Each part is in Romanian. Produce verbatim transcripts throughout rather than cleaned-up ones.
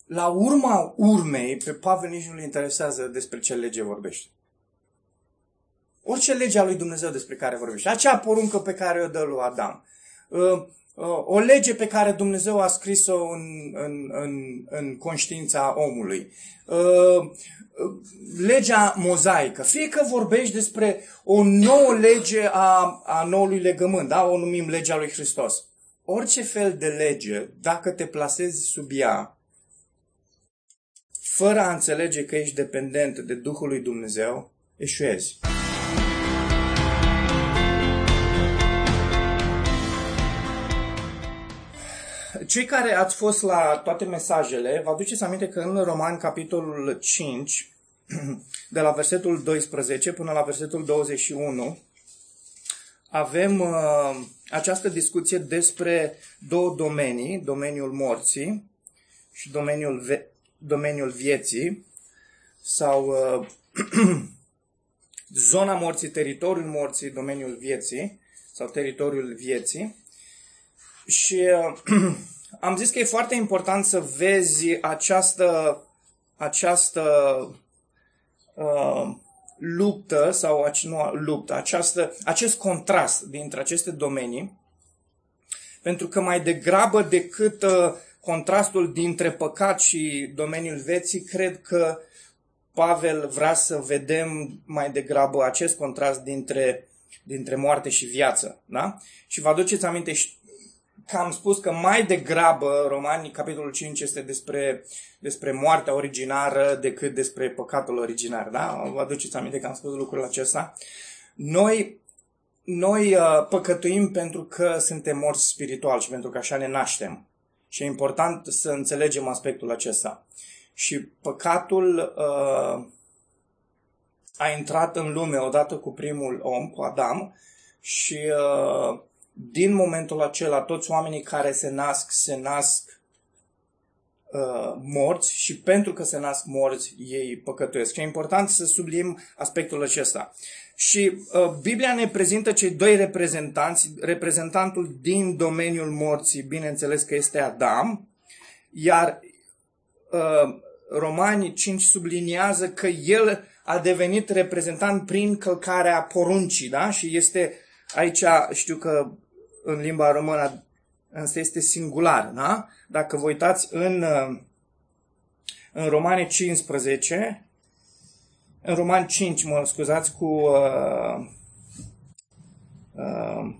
la urma urmei, pe Pavel nici nu le interesează despre ce lege vorbește. Orice lege a lui Dumnezeu despre care vorbește. Acea poruncă pe care o dă lui Adam. O lege pe care Dumnezeu a scris-o în, în, în, în conștiința omului. Legea mozaică. Fie că vorbești despre o nouă lege a, a noului legământ, da? O numim legea lui Hristos. Orice fel de lege, dacă te plasezi sub ea, fără a înțelege că ești dependent de Duhul lui Dumnezeu, eșuezi. Cei care ați fost la toate mesajele, vă aduceți aminte că în Romani, capitolul cinci, de la versetul doisprezece până la versetul douăzeci și unu, avem uh, această discuție despre două domenii, domeniul morții și domeniul, ve- domeniul vieții, sau uh, zona morții, teritoriul morții, domeniul vieții, sau teritoriul vieții. Și uh, am zis că e foarte important să vezi această, această uh, luptă, sau nu luptă, această, acest contrast dintre aceste domenii, pentru că mai degrabă decât uh, contrastul dintre păcat și domeniul vieții, cred că Pavel vrea să vedem mai degrabă acest contrast dintre, dintre moarte și viață. Da? Și vă aduceți aminte că am spus că mai degrabă Romani, capitolul cinci, este despre, despre moartea originară decât despre păcatul originar. Da? Vă aduceți aminte că am spus lucrul acesta? Noi, noi uh, păcătuim pentru că suntem morți spiritual și pentru că așa ne naștem. Și e important să înțelegem aspectul acesta. Și păcatul uh, a intrat în lume odată cu primul om, cu Adam, și uh, din momentul acela toți oamenii care se nasc, se nasc uh, morți, și pentru că se nasc morți, ei păcătuiesc. Și e important să subliniem aspectul acesta. Și uh, Biblia ne prezintă cei doi reprezentanți, reprezentantul din domeniul morții, bineînțeles că este Adam, iar uh, Romani cinci subliniază că el a devenit reprezentant prin călcarea poruncii, da? Și este aici, știu că în limba română însă este singular, da? Dacă vă uitați în, în Romani cincisprezece, în Romani cinci, mă scuzați, cu uh, uh,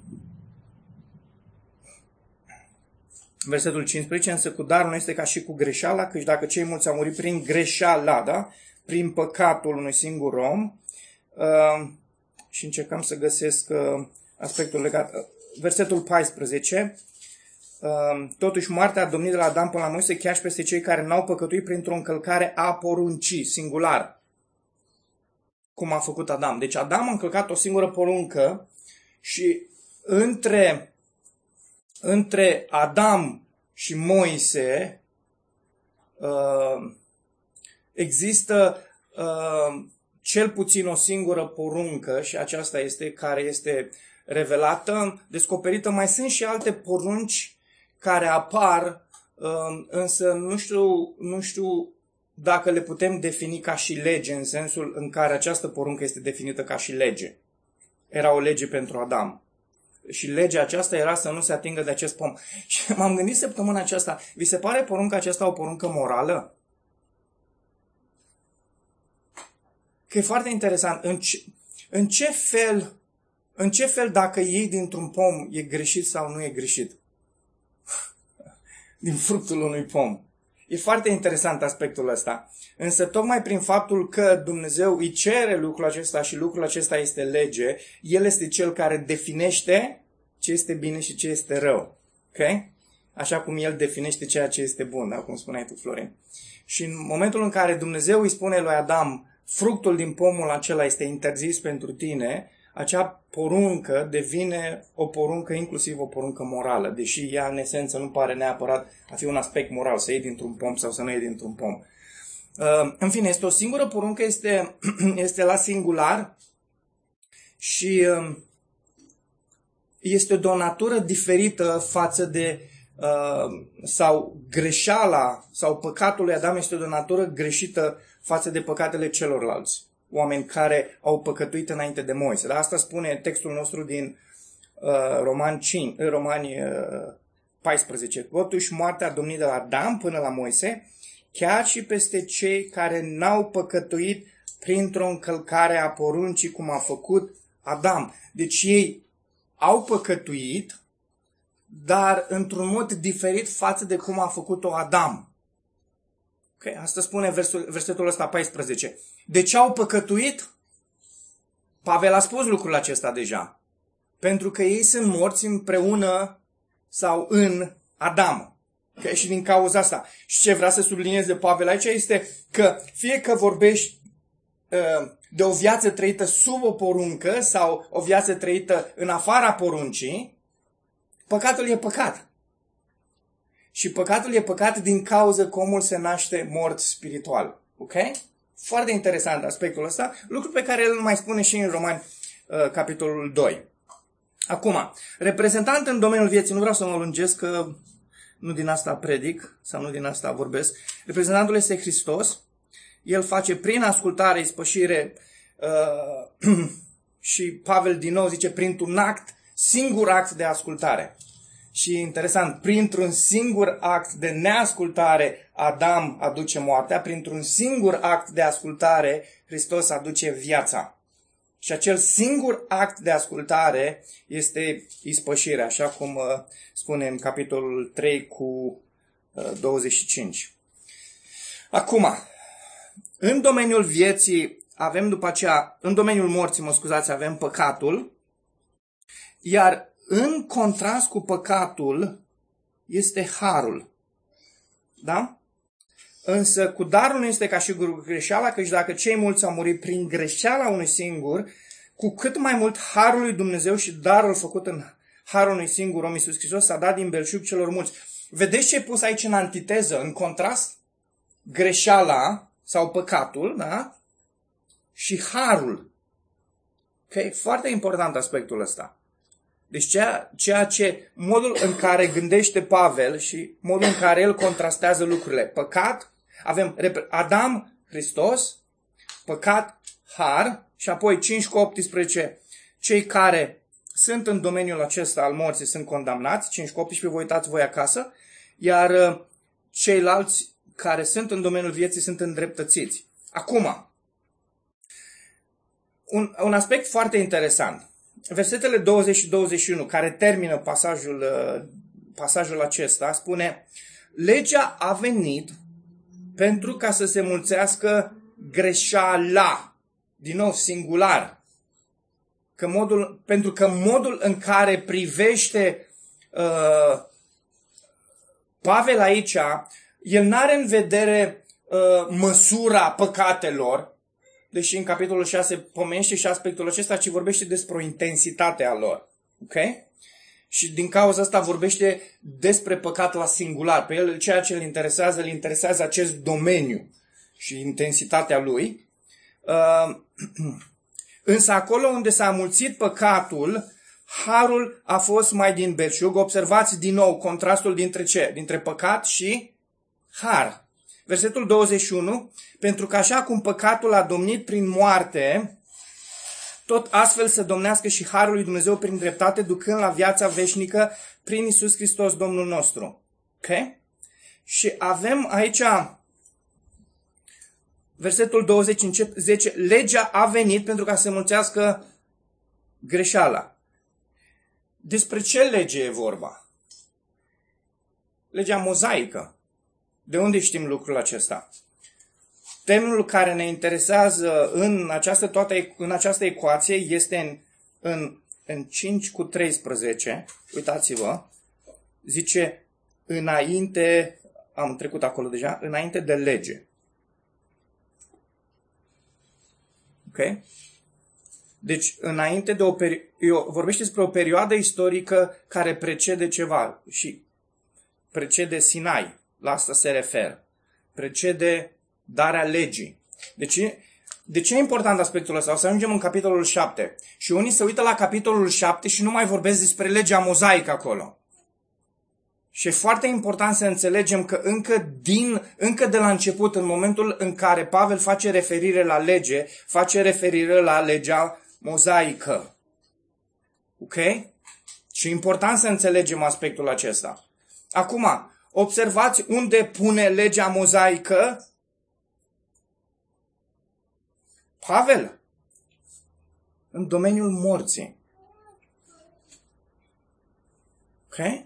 versetul cincisprezece, însă cu darul nu este ca și cu greșeala, căci dacă cei mulți au murit prin greșeala, da? Prin păcatul unui singur om, uh, și încercam să găsesc uh, aspectul legat. Versetul paisprezece, uh, totuși moartea a domnit de la Adam până la Moise chiar și peste cei care n-au păcătuit printr-o încălcare a poruncii, singular, cum a făcut Adam. Deci Adam a încălcat o singură poruncă și între, între Adam și Moise uh, există uh, cel puțin o singură poruncă, și aceasta este care este revelată, descoperită. Mai sunt și alte porunci care apar, uh, însă nu știu, nu știu dacă le putem defini ca și lege, în sensul în care această poruncă este definită ca și lege. Era o lege pentru Adam. Și legea aceasta era să nu se atingă de acest pom. Și m-am gândit săptămâna aceasta, vi se pare porunca aceasta o poruncă morală? Că e foarte interesant. În ce, în ce fel, în ce fel dacă iei dintr-un pom e greșit sau nu e greșit? Din fructul unui pom. E foarte interesant aspectul ăsta. Însă tocmai prin faptul că Dumnezeu îi cere lucrul acesta și lucrul acesta este lege, El este Cel care definește ce este bine și ce este rău. Ok? Așa cum El definește ceea ce este bun, da? Cum spuneai tu, Florin. Și în momentul în care Dumnezeu îi spune lui Adam, fructul din pomul acela este interzis pentru tine, acea poruncă devine o poruncă, inclusiv o poruncă morală, deși ea în esență nu pare neapărat a fi un aspect moral, să iei dintr-un pom sau să nu iei dintr-un pom. În fine, este o singură poruncă, este, este la singular și este de o natură diferită față de sau greșeala sau păcatul lui Adam este de o natură greșită față de păcatele celorlalți oameni care au păcătuit înainte de Moise. Dar asta spune textul nostru din uh, Romani, cinci, Romani uh, paisprezece. Totuși moartea a domnit de la Adam până la Moise, chiar și peste cei care n-au păcătuit printr-o încălcare a poruncii cum a făcut Adam. Deci ei au păcătuit, dar într-un mod diferit față de cum a făcut-o Adam. Okay? Asta spune versul, versetul ăsta paisprezece. De ce au păcătuit? Pavel a spus lucrul acesta deja. Pentru că ei sunt morți împreună sau în Adam. Okay? Și din cauza asta. Și ce vrea să sublinieze Pavel aici este că fie că vorbești uh, de o viață trăită sub o poruncă sau o viață trăită în afara poruncii, păcatul e păcat. Și păcatul e păcat din cauza că omul se naște mort spiritual. Ok? Foarte interesant aspectul ăsta, lucru pe care îl mai spune și în Romani, uh, capitolul doi. Acum, reprezentant în domeniul vieții, nu vreau să mă lungesc, că nu din asta predic sau nu din asta vorbesc, reprezentantul este Hristos. El face prin ascultare, ispășire uh, și Pavel din nou zice printr-un act, singur act de ascultare. Și interesant, printr-un singur act de neascultare Adam aduce moartea, printr-un singur act de ascultare Hristos aduce viața. Și acel singur act de ascultare este ispășirea, așa cum uh, spune în capitolul trei cu uh, douăzeci și cinci. Acum, în domeniul vieții avem după aceea, în domeniul morții, mă scuzați, avem păcatul, iar în contrast cu păcatul este harul. Da? Însă cu darul nu este ca și cu greșeala, căci dacă cei mulți au murit prin greșeala unui singur, cu cât mai mult harul lui Dumnezeu și darul făcut în harul unui singur om, Iisus Hristos, s-a dat din belșug celor mulți. Vedeți ce e pus aici în antiteză, în contrast? Greșeala sau păcatul, da? Și harul. Okay? Foarte important aspectul ăsta. Deci ceea, ceea ce, modul în care gândește Pavel și modul în care el contrastează lucrurile. Păcat, avem Adam, Hristos, păcat, har, și apoi cinci cu optsprezece, cei care sunt în domeniul acesta al morții sunt condamnați, cinci cu optsprezece, vă uitați voi acasă, iar ceilalți care sunt în domeniul vieții sunt îndreptățiți. Acum, un, un aspect foarte interesant. Versetele douăzeci și douăzeci și unu, care termină pasajul, pasajul acesta, spune: legea a venit pentru ca să se mulțească greșeala. Din nou, singular. Că modul, pentru că modul în care privește uh, Pavel aici, el n-are în vedere uh, măsura păcatelor, deși în capitolul șase pomenește și aspectul acesta, ci vorbește despre o intensitate a lor. Ok? Și din cauza asta vorbește despre păcat la singular. Pe el ceea ce îl interesează, îl interesează acest domeniu și intensitatea lui. Uh, însă acolo unde s-a mulțit păcatul, harul a fost mai din belșug. Observați din nou contrastul dintre ce? Dintre păcat și har. Versetul douăzeci și unu, pentru că așa cum păcatul a domnit prin moarte, tot astfel să domnească și harul lui Dumnezeu prin dreptate, ducând la viața veșnică prin Iisus Hristos, Domnul nostru. Ok? Și avem aici versetul douăzeci, zece, legea a venit pentru ca să se mulțească greșeala. Despre ce lege e vorba? Legea mozaică. De unde știm lucrul acesta? Termenul care ne interesează în această, toată, în această ecuație este în, în, în cinci cu treisprezece. Uitați-vă. Zice înainte, am trecut acolo deja, înainte de lege. Ok? Deci, înainte de o perioadă, vorbește despre o perioadă istorică care precede ceva și precede Sinai. La asta se referă. Precede darea legii. Deci, de ce e important aspectul ăsta? O să ajungem în capitolul șapte. Și unii se uită la capitolul șapte și nu mai vorbesc despre legea mozaică acolo. Și e foarte important să înțelegem că încă, din, încă de la început, în momentul în care Pavel face referire la lege, face referire la legea mozaică. Ok? Și e important să înțelegem aspectul acesta. Acum, observați unde pune legea mozaică Pavel. În domeniul morții. Ok?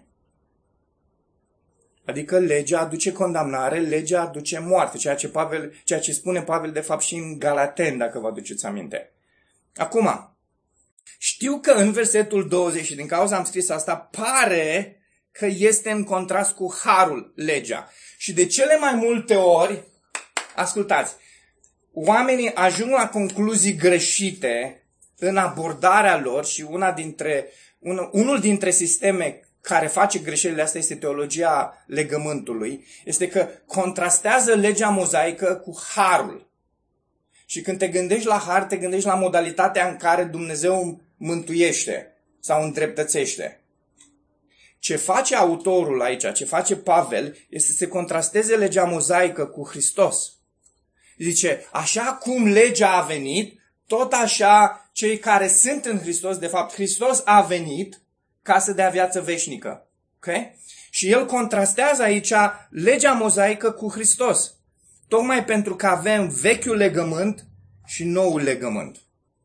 Adică legea aduce condamnare, legea aduce moarte, ceea ce, Pavel, ceea ce spune Pavel de fapt și în Galaten, dacă vă aduceți aminte. Acum, știu că în versetul douăzeci, și din cauza am scris asta, pare că este în contrast cu harul, legea. Și de cele mai multe ori, ascultați, oamenii ajung la concluzii greșite în abordarea lor și una dintre, un, unul dintre sisteme care face greșelile astea este teologia legământului, este că contrastează legea mozaică cu harul. Și când te gândești la har, te gândești la modalitatea în care Dumnezeu mântuiește sau îndreptățește. Ce face autorul aici, ce face Pavel, este să se contrasteze legea mozaică cu Hristos. Zice, așa cum legea a venit, tot așa cei care sunt în Hristos, de fapt Hristos a venit ca să dea viață veșnică. Okay? Și el contrastează aici legea mozaică cu Hristos. Tocmai pentru că avem vechiul legământ și noul legământ.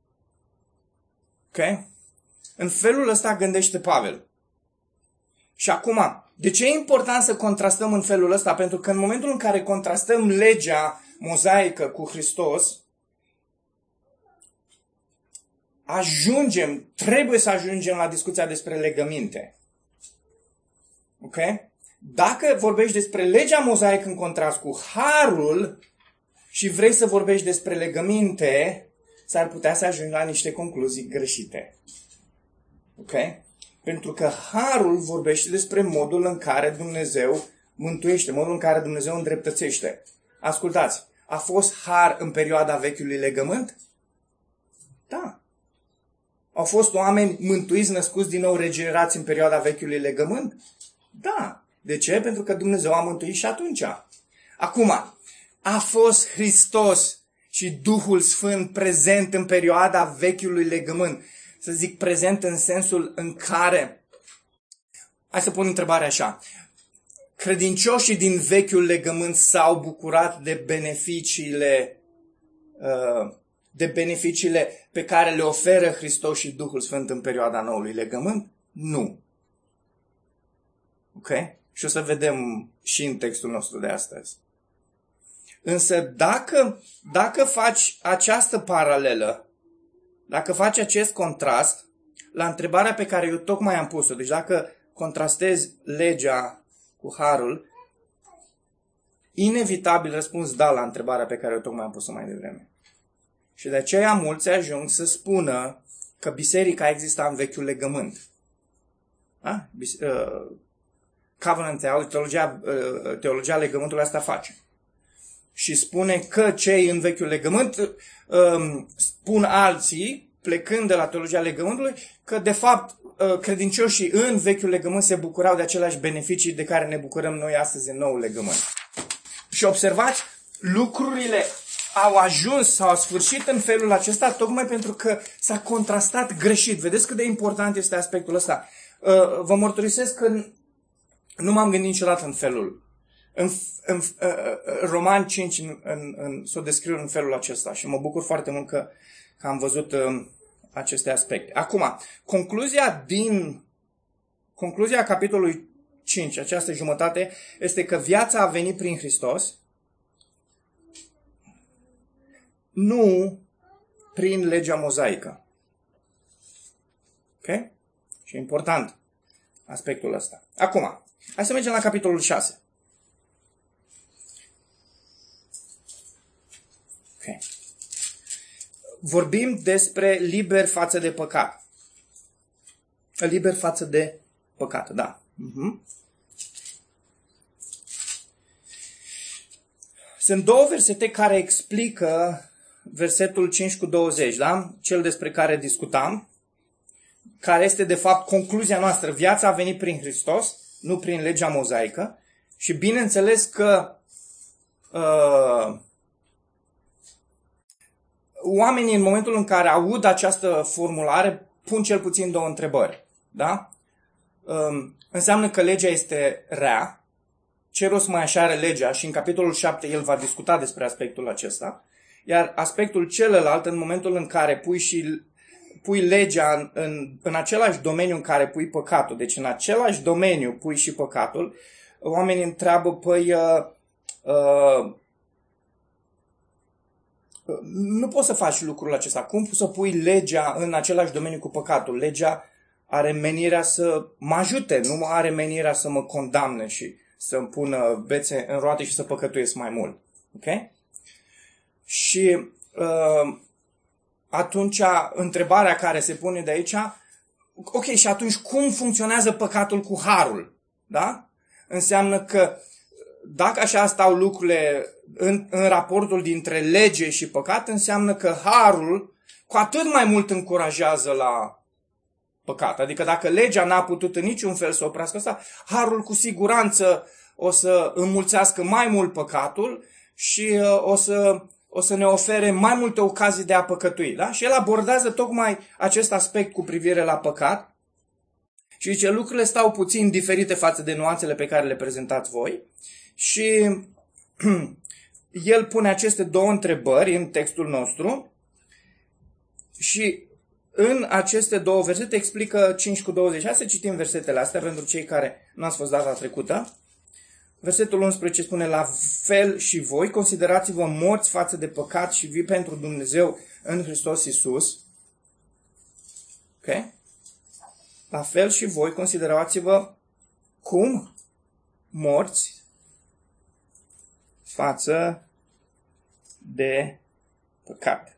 Ok? În felul ăsta gândește Pavel. Și acum, de ce e important să contrastăm în felul ăsta? Pentru că în momentul în care contrastăm legea mozaică cu Hristos, ajungem, trebuie să ajungem la discuția despre legăminte. Ok? Dacă vorbești despre legea mozaică în contrast cu harul și vrei să vorbești despre legăminte, s-ar putea să ajungi la niște concluzii greșite. Ok? Pentru că harul vorbește despre modul în care Dumnezeu mântuiește, modul în care Dumnezeu îndreptățește. Ascultați, a fost har în perioada vechiului legământ? Da. Au fost oameni mântuiți, născuți din nou, regenerați în perioada vechiului legământ? Da. De ce? Pentru că Dumnezeu a mântuit și atunci. Acum, a fost Hristos și Duhul Sfânt prezent în perioada vechiului legământ. Să zic prezent în sensul în care, hai să pun întrebarea așa, credincioșii din vechiul legământ s-au bucurat de beneficiile, de beneficiile pe care le oferă Hristos și Duhul Sfânt în perioada noului legământ? Nu. Ok? Și o să vedem și în textul nostru de astăzi. Însă dacă, dacă faci această paralelă, dacă faci acest contrast, la întrebarea pe care eu tocmai am pus-o, deci dacă contrastezi legea cu harul, inevitabil răspuns da la întrebarea pe care eu tocmai am pus-o mai devreme. Și de aceea mulți ajung să spună că biserica exista în vechiul legământ. Da? Bis- uh, Covenant Theology, teologia, uh, teologia legământului asta face. Și spune că cei în vechiul legământ uh, spun alții, plecând de la teologia legământului, că de fapt uh, credincioșii în vechiul legământ se bucurau de aceleași beneficii de care ne bucurăm noi astăzi în noul legământ. Și observați, lucrurile au ajuns sau au sfârșit în felul acesta tocmai pentru că s-a contrastat greșit. Vedeți cât de important este aspectul ăsta. Uh, vă mărturisesc că nu m-am gândit niciodată în felul. În, în uh, Roman cinci în, în, în, s-o descriu în felul acesta și mă bucur foarte mult că, că am văzut uh, aceste aspecte. Acum, concluzia din concluzia capitolului cinci, această jumătate, este că viața a venit prin Hristos, nu prin legea mozaică. Ok? Și e important aspectul ăsta. Acum, hai să mergem la capitolul șase. Ok. Vorbim despre liber față de păcat. Liber față de păcat, da. Uh-huh. Sunt două versete care explică versetul cinci cu douăzeci, da? Cel despre care discutam, care este de fapt concluzia noastră. Viața a venit prin Hristos, nu prin legea mozaică. Și bineînțeles că uh, oamenii în momentul în care aud această formulare pun cel puțin două întrebări. Da? Uh, înseamnă că legea este rea. Ce rost mai așa are legea? Și în capitolul șapte el va discuta despre aspectul acesta. Iar aspectul celălalt, în momentul în care pui și pui legea în, în, în același domeniu în care pui păcatul, deci în același domeniu pui și păcatul, oamenii întreabă, păi, uh, uh, nu poți să faci lucrul acesta. Cum să pui legea în același domeniu cu păcatul? Legea are menirea să mă ajute, nu are menirea să mă condamne și să-mi pună bețe în roate și să păcătuiesc mai mult. Ok? Și uh, atunci, întrebarea care se pune de aici, ok, și atunci cum funcționează păcatul cu harul? Da? Înseamnă că dacă așa stau lucrurile în, în raportul dintre lege și păcat, înseamnă că harul cu atât mai mult încurajează la păcat. Adică dacă legea n-a putut în niciun fel să oprească asta, harul cu siguranță o să înmulțească mai mult păcatul și uh, o să... o să ne ofere mai multe ocazii de a păcătui. Da? Și el abordează tocmai acest aspect cu privire la păcat și zice, lucrurile stau puțin diferite față de nuanțele pe care le prezentați voi și el pune aceste două întrebări în textul nostru și în aceste două versete explică cinci cu douăzeci și șase, citim versetele astea pentru cei care nu ați fost data trecută. Versetul unsprezece spune, la fel și voi, considerați-vă morți față de păcat și vii pentru Dumnezeu în Hristos Iisus. Ok? La fel și voi, considerați-vă cum? Morți față de păcat.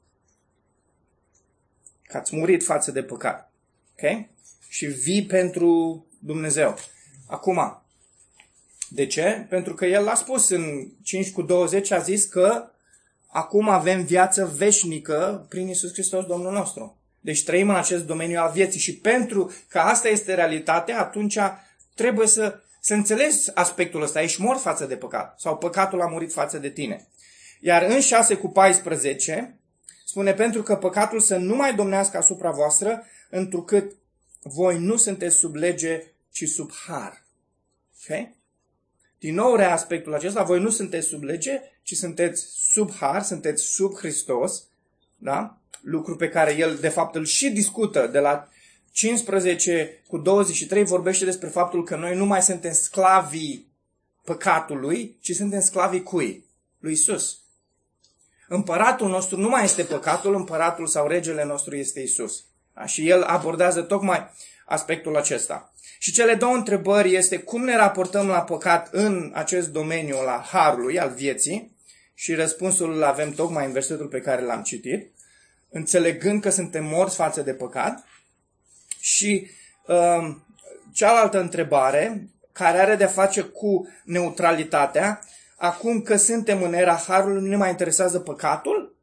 Că ați murit față de păcat. Ok? Și vii pentru Dumnezeu. Acum, de ce? Pentru că el l-a spus în cinci cu douăzeci, a zis că acum avem viață veșnică prin Iisus Hristos Domnul nostru. Deci trăim în acest domeniu al vieții și pentru că asta este realitatea, atunci trebuie să, să înțelegi aspectul ăsta. Ești mort față de păcat sau păcatul a murit față de tine. Iar în șase cu paisprezece spune, pentru că păcatul să nu mai domnească asupra voastră, întrucât voi nu sunteți sub lege, ci sub har. Ok? Din nou rea aspectul acesta, voi nu sunteți sub lege, ci sunteți sub har, sunteți sub Hristos, da? Lucru pe care el de fapt îl și discută de la cincisprezece cu douăzeci și trei, vorbește despre faptul că noi nu mai suntem sclavii păcatului, ci suntem sclavii cui? Lui Iisus. Împăratul nostru nu mai este păcatul, împăratul sau regele nostru este Iisus. Da? Și el abordează tocmai aspectul acesta. Și cele două întrebări este cum ne raportăm la păcat în acest domeniu, la harului, al vieții, și răspunsul îl avem tocmai în versetul pe care l-am citit, înțelegând că suntem morți față de păcat. Și uh, cealaltă întrebare, care are de-a face cu neutralitatea, acum că suntem în era harului, nu ne mai interesează păcatul?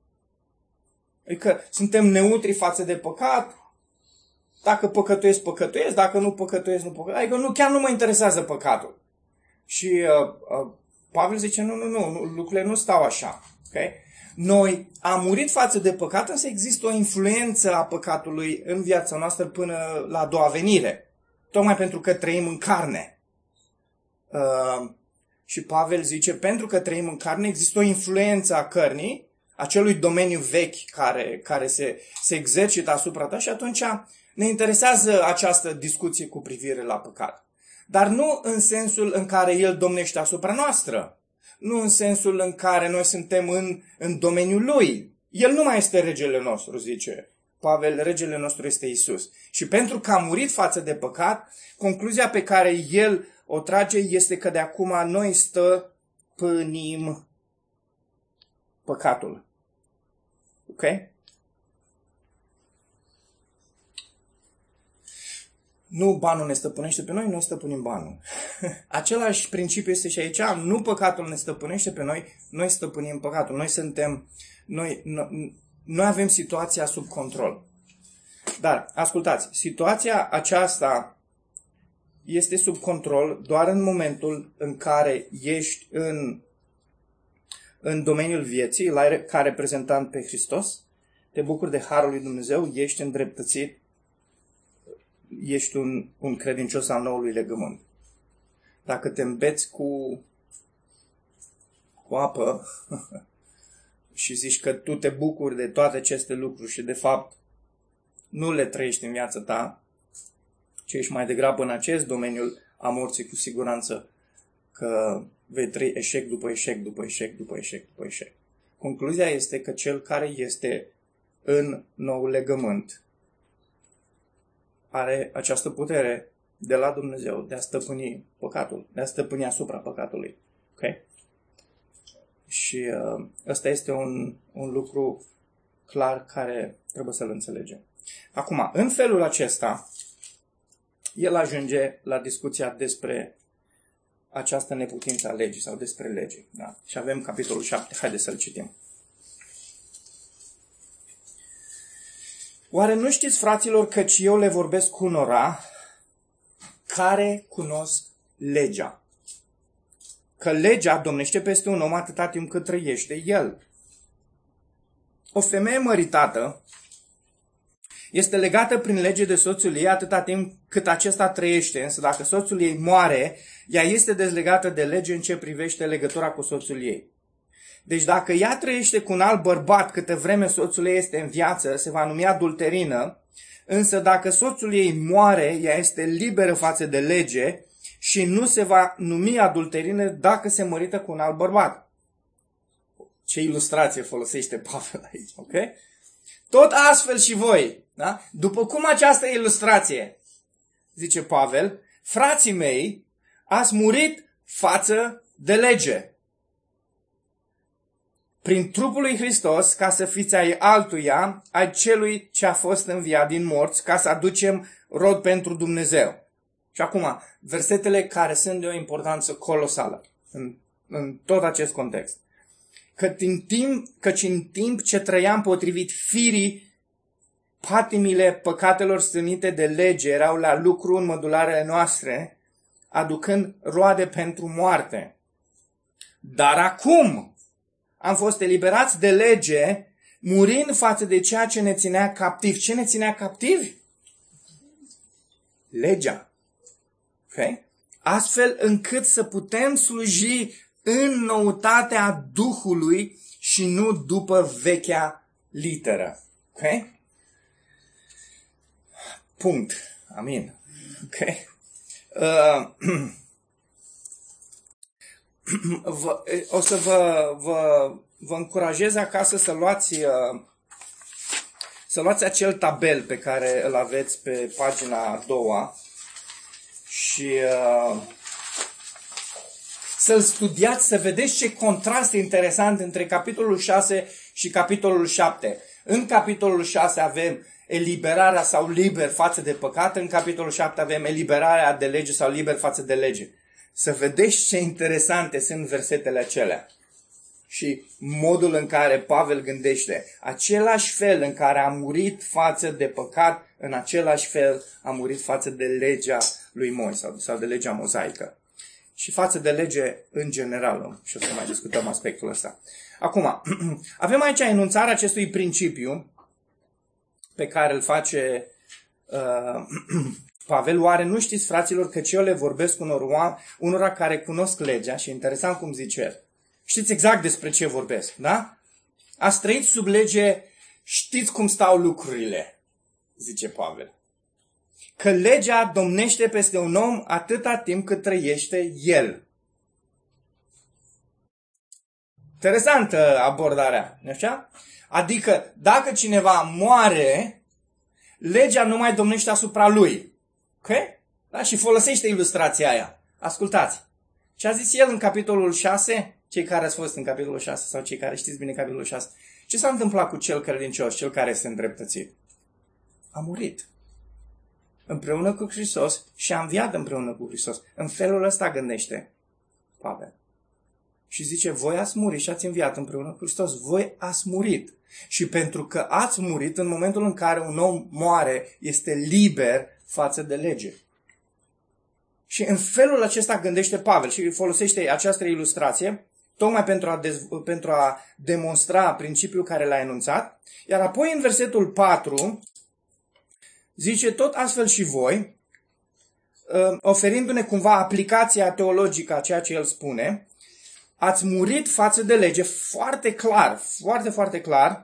Adică suntem neutri față de păcat? Dacă păcătuiesc, păcătuiesc, dacă nu păcătuiesc, nu păcătuiesc. Adică nu, chiar nu mă interesează păcatul. Și uh, uh, Pavel zice, nu, nu, nu, lucrurile nu stau așa. Okay? Noi am murit față de păcat, însă există o influență a păcatului în viața noastră până la a doua venire. Tocmai pentru că trăim în carne. Uh, și Pavel zice, pentru că trăim în carne, există o influență a cărnii, acelui domeniu vechi care, care se, se exercită asupra ta și atunci ne interesează această discuție cu privire la păcat. Dar nu în sensul în care el domnește asupra noastră. Nu în sensul în care noi suntem în, în domeniul lui. El nu mai este regele nostru, zice Pavel, regele nostru este Iisus. Și pentru că a murit față de păcat, concluzia pe care el o trage este că de acum noi stăpânim păcatul. Ok? Nu banul ne stăpânește pe noi, noi stăpânim banul. Același principiu este și aici. Nu păcatul ne stăpânește pe noi, noi stăpânim păcatul. Noi suntem, noi, noi, noi avem situația sub control. Dar, ascultați, situația aceasta este sub control doar în momentul în care ești în, în domeniul vieții, la, ca reprezentant pe Hristos, te bucuri de harul lui Dumnezeu, ești îndreptățit, ești un, un credincios al noului legământ. Dacă te îmbeți cu, cu apă și zici că tu te bucuri de toate aceste lucruri și de fapt nu le trăiești în viața ta, ci ești mai degrabă în acest domeniul a morții, cu siguranță că vei trăi eșec după eșec, după eșec, după eșec, după eșec. Concluzia este că cel care este în nou legământ are această putere de la Dumnezeu de a stăpâni păcatul, de a stăpâni asupra păcatului. Ok? Și uh, ăsta este un, un lucru clar care trebuie să-l înțelegem. Acum, în felul acesta, el ajunge la discuția despre această neputință a legii sau despre lege. Da? Și avem capitolul șapte. Haideți să-l citim. Oare nu știți, fraților, căci eu le vorbesc cu unora care cunosc legea? Că legea domnește peste un om atâta timp cât trăiește el. O femeie măritată este legată prin lege de soțul ei atâta timp cât acesta trăiește, însă dacă soțul ei moare, ea este dezlegată de lege în ce privește legătura cu soțul ei. Deci dacă ea trăiește cu un alt bărbat câtă vreme soțul ei este în viață, se va numi adulterină, însă dacă soțul ei moare, ea este liberă față de lege și nu se va numi adulterină dacă se mărită cu un alt bărbat. Ce ilustrație folosește Pavel aici, ok? Tot astfel și voi, da? După cum această ilustrație, zice Pavel, frații mei, ați murit față de lege prin trupul lui Hristos, ca să fiți ai altuia, ai celui ce a fost înviat din morți, ca să aducem rod pentru Dumnezeu. Și acum, versetele care sunt de o importanță colosală în, în tot acest context. Că în timp, căci în timp ce trăiam potrivit firii, patimile păcatelor stârnite de lege erau la lucru în mădularele noastre, aducând roade pentru moarte. Dar acum am fost eliberați de lege, murind față de ceea ce ne ținea captiv. Ce ne ținea captivi? Legea. Okay? Astfel încât să putem sluji în noutatea Duhului și nu după vechea literă. Ok? Punct. Amin. Ok? Uh, vă, o să vă, vă, vă încurajez acasă să luați, uh, să luați acel tabel pe care îl aveți pe pagina a doua și uh, să-l studiați, să vedeți ce contrast interesant între capitolul șase și capitolul șapte. În capitolul șase avem eliberarea sau liber față de păcat, în capitolul șapte avem eliberarea de lege sau liber față de lege. Să vedeți ce interesante sunt versetele acelea și modul în care Pavel gândește. Același fel în care a murit față de păcat, în același fel a murit față de legea lui Moise sau, sau de legea mozaică. Și față de lege în general. Și o să mai discutăm aspectul ăsta. Acum, avem aici enunțarea acestui principiu pe care îl face uh, Pavel. Oare nu știți, fraților, că eu le vorbesc unor, unora care cunosc legea? Și interesant cum zice el. Știți exact despre ce vorbesc, da? Ați trăit sub lege, știți cum stau lucrurile, zice Pavel. Că legea domnește peste un om atâta timp cât trăiește el. Interesantă abordarea, nu așa? Adică, dacă cineva moare, legea nu mai domnește asupra lui. Ok? Da? Și folosește ilustrația aia. Ascultați. Ce a zis el în capitolul șase? Cei care ați fost în capitolul șase sau cei care știți bine capitolul șase. Ce s-a întâmplat cu cel credincios, cel care este îndreptățit? A murit împreună cu Hristos și a înviat împreună cu Hristos. În felul ăsta gândește Pavel. Și zice, voi ați murit și ați înviat împreună cu Hristos. Voi ați murit. Și pentru că ați murit, în momentul în care un om moare, este liber față de lege. Și în felul acesta gândește Pavel și folosește această ilustrație tocmai pentru a, dezv- pentru a demonstra principiul care l-a enunțat. Iar apoi în versetul patru zice tot astfel și voi, oferindu-ne cumva aplicația teologică a ceea ce el spune, ați murit față de lege foarte clar, foarte, foarte clar,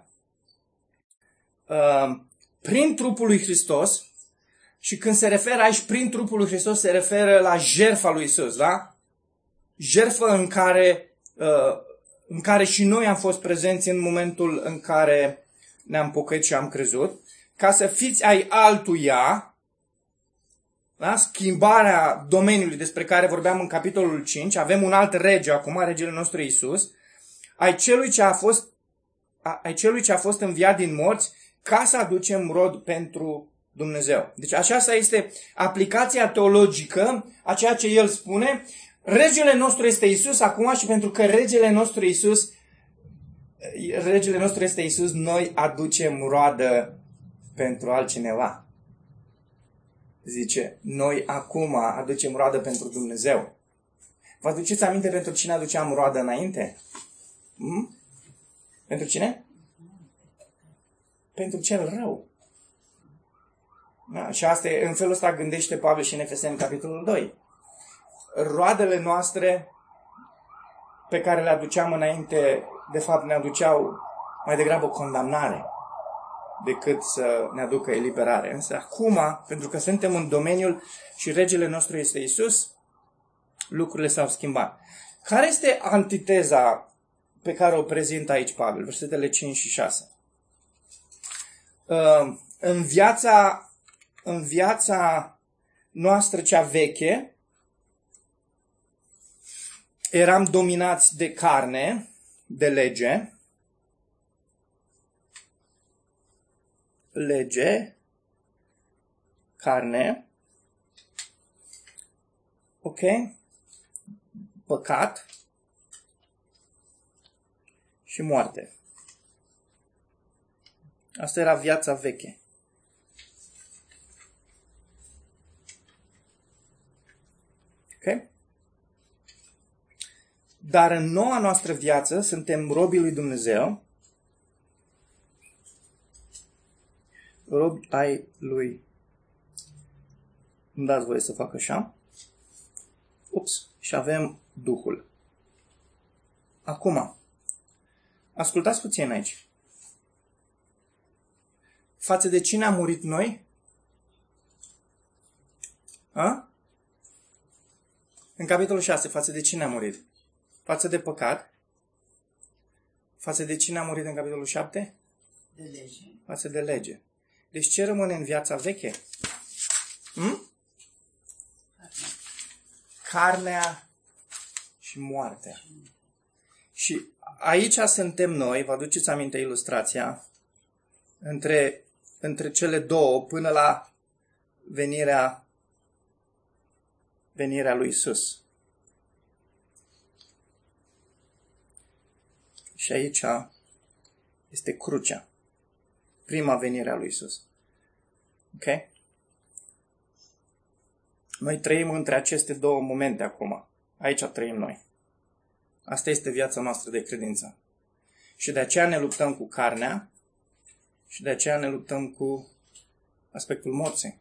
prin trupul lui Hristos. Și când se referă aici prin trupul lui Hristos, se referă la jertfa lui Iisus, da? Jertfă în care, în care și noi am fost prezenți în momentul în care ne-am pocăit și am crezut, ca să fiți ai altuia, da? Schimbarea domeniului despre care vorbeam în capitolul cinci, avem un alt rege acum, regele nostru Iisus, ai celui ce a fost, ai celui ce a fost înviat din morți, ca să aducem rod pentru Dumnezeu. Deci aceasta este aplicația teologică a ceea ce el spune. Regele nostru este Iisus acum și pentru că regele nostru Iisus, regele nostru este Iisus, noi aducem roadă pentru altcineva. Zice, noi acum aducem roadă pentru Dumnezeu. Vă aduceți aminte pentru cine aduceam roadă înainte? Hmm? Pentru cine? Pentru cel rău. Da? Și asta e, în felul ăsta gândește Pavel și în Efeseni, capitolul doi. Roadele noastre pe care le aduceam înainte, de fapt ne aduceau mai degrabă condamnare decât să ne aducă eliberare. Însă acum, pentru că suntem în domeniul și regele nostru este Iisus, lucrurile s-au schimbat. Care este antiteza pe care o prezintă aici Pavel? Versetele cinci și șase. În viața În viața noastră cea veche, eram dominați de carne, de lege, lege, carne, ok, păcat și moarte. Asta era viața veche. Okay? Dar în noua noastră viață suntem robii lui Dumnezeu, robi ai lui. Îmi dați voie să fac așa. Ups. Și avem Duhul. Acum, ascultați puțin aici. Față de cine am murit noi? A? În capitolul șase, față de cine a murit? Față de păcat? Față de cine a murit în capitolul șapte? De lege. Față de lege. Deci ce rămâne în viața veche? Hm? Carnea și moartea. Și aici suntem noi, vă aduceți aminte ilustrația, între, între cele două până la venirea venirea lui Iisus. Și aici este crucea. Prima venire a lui Iisus. Ok? Noi trăim între aceste două momente acum. Aici trăim noi. Asta este viața noastră de credință. Și de aceea ne luptăm cu carnea și de aceea ne luptăm cu aspectul morții.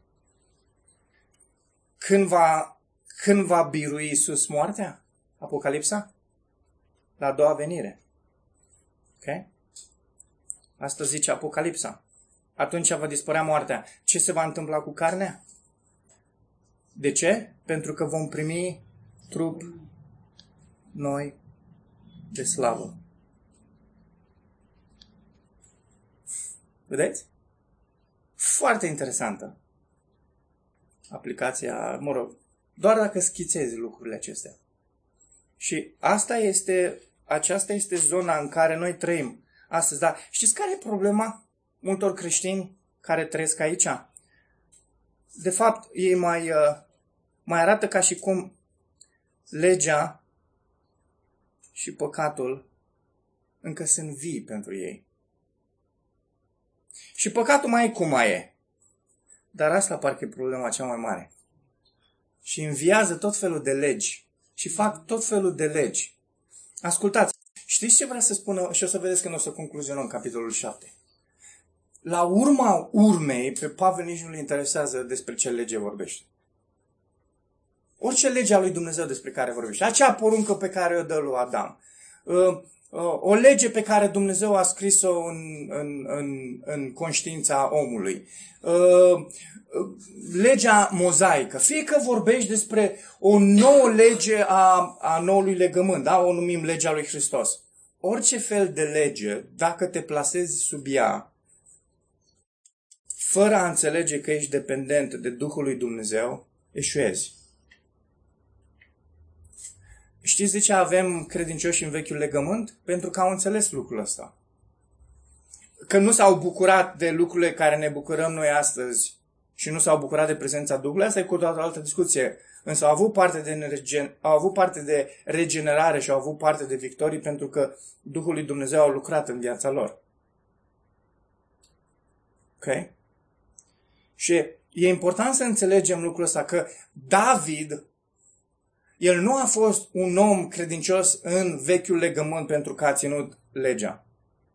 Când va Când va birui Iisus moartea? Apocalipsa? La a doua venire. Ok? Asta zice Apocalipsa. Atunci va dispărea moartea. Ce se va întâmpla cu carnea? De ce? Pentru că vom primi trup noi de slavă. Vedeți? Foarte interesantă aplicația, mă rog, doar dacă schițezi lucrurile acestea. Și asta este, aceasta este zona în care noi trăim astăzi. Dar știți care e problema multor creștini care trăiesc aici? De fapt, ei mai, mai arată ca și cum legea și păcatul încă sunt vii pentru ei. Și păcatul mai e cum mai e. Dar asta parcă e problema cea mai mare. și înviază tot felul de legi și fac tot felul de legi. Ascultați, știți ce vrea să spună? Și o să vedeți când o să concluzionăm capitolul șapte. La urma urmei, pe Pavel nici nu îl interesează despre ce lege vorbește. Orice lege a lui Dumnezeu despre care vorbește. Acea poruncă pe care o dă lui Adam. O lege pe care Dumnezeu a scris-o în, în, în, în conștiința omului. Legea mozaică. Fie că vorbești despre o nouă lege a, a noului legământ, da? O numim legea lui Hristos. Orice fel de lege, dacă te plasezi sub ea, fără a înțelege că ești dependent de Duhul lui Dumnezeu, eșuezi. Știți de ce avem credincioși în vechiul legământ? Pentru că au înțeles lucrul ăsta. Că nu s-au bucurat de lucrurile care ne bucurăm noi astăzi și nu s-au bucurat de prezența Duhului, asta e cu o altă discuție. Însă au avut parte de, au avut parte de regenerare și au avut parte de victorii pentru că Duhul lui Dumnezeu a lucrat în viața lor. Ok? Și e important să înțelegem lucrul ăsta, că David, el nu a fost un om credincios în vechiul legământ pentru că a ținut legea.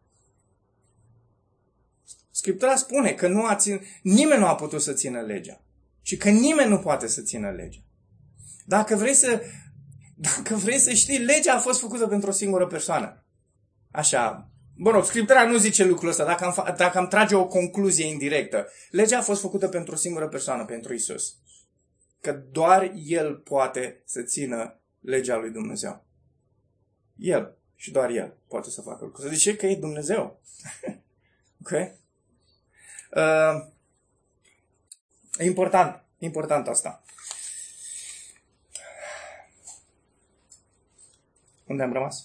Scriptura spune că nu a țin, nimeni nu a putut să țină legea. Și că nimeni nu poate să țină legea. Dacă vrei să, dacă vrei să știi, legea a fost făcută pentru o singură persoană. Așa. Bă rog, Scriptura nu zice lucrul ăsta, dacă am, dacă am trage o concluzie indirectă. Legea a fost făcută pentru o singură persoană, pentru Isus. Că doar El poate să țină legea lui Dumnezeu. El și doar El poate să facă lucrul ăsta. De ce? Că e Dumnezeu. Ok? Uh, e important. Important asta. Unde am rămas?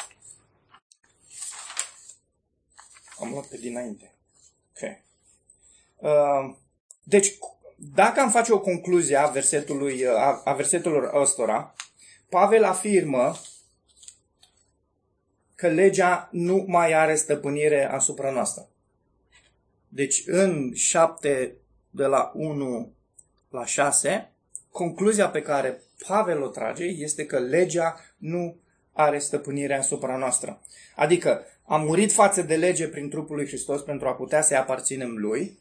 Am luat pe dinainte. Ok. Uh, deci, dacă am face o concluzie a versetului, a, a versetelor ăstora, Pavel afirmă că legea nu mai are stăpânire asupra noastră. Deci, în șapte, de la unu la șase, concluzia pe care Pavel o trage este că legea nu are stăpânire asupra noastră. Adică, am murit față de lege prin trupul lui Hristos pentru a putea să-i aparținem lui.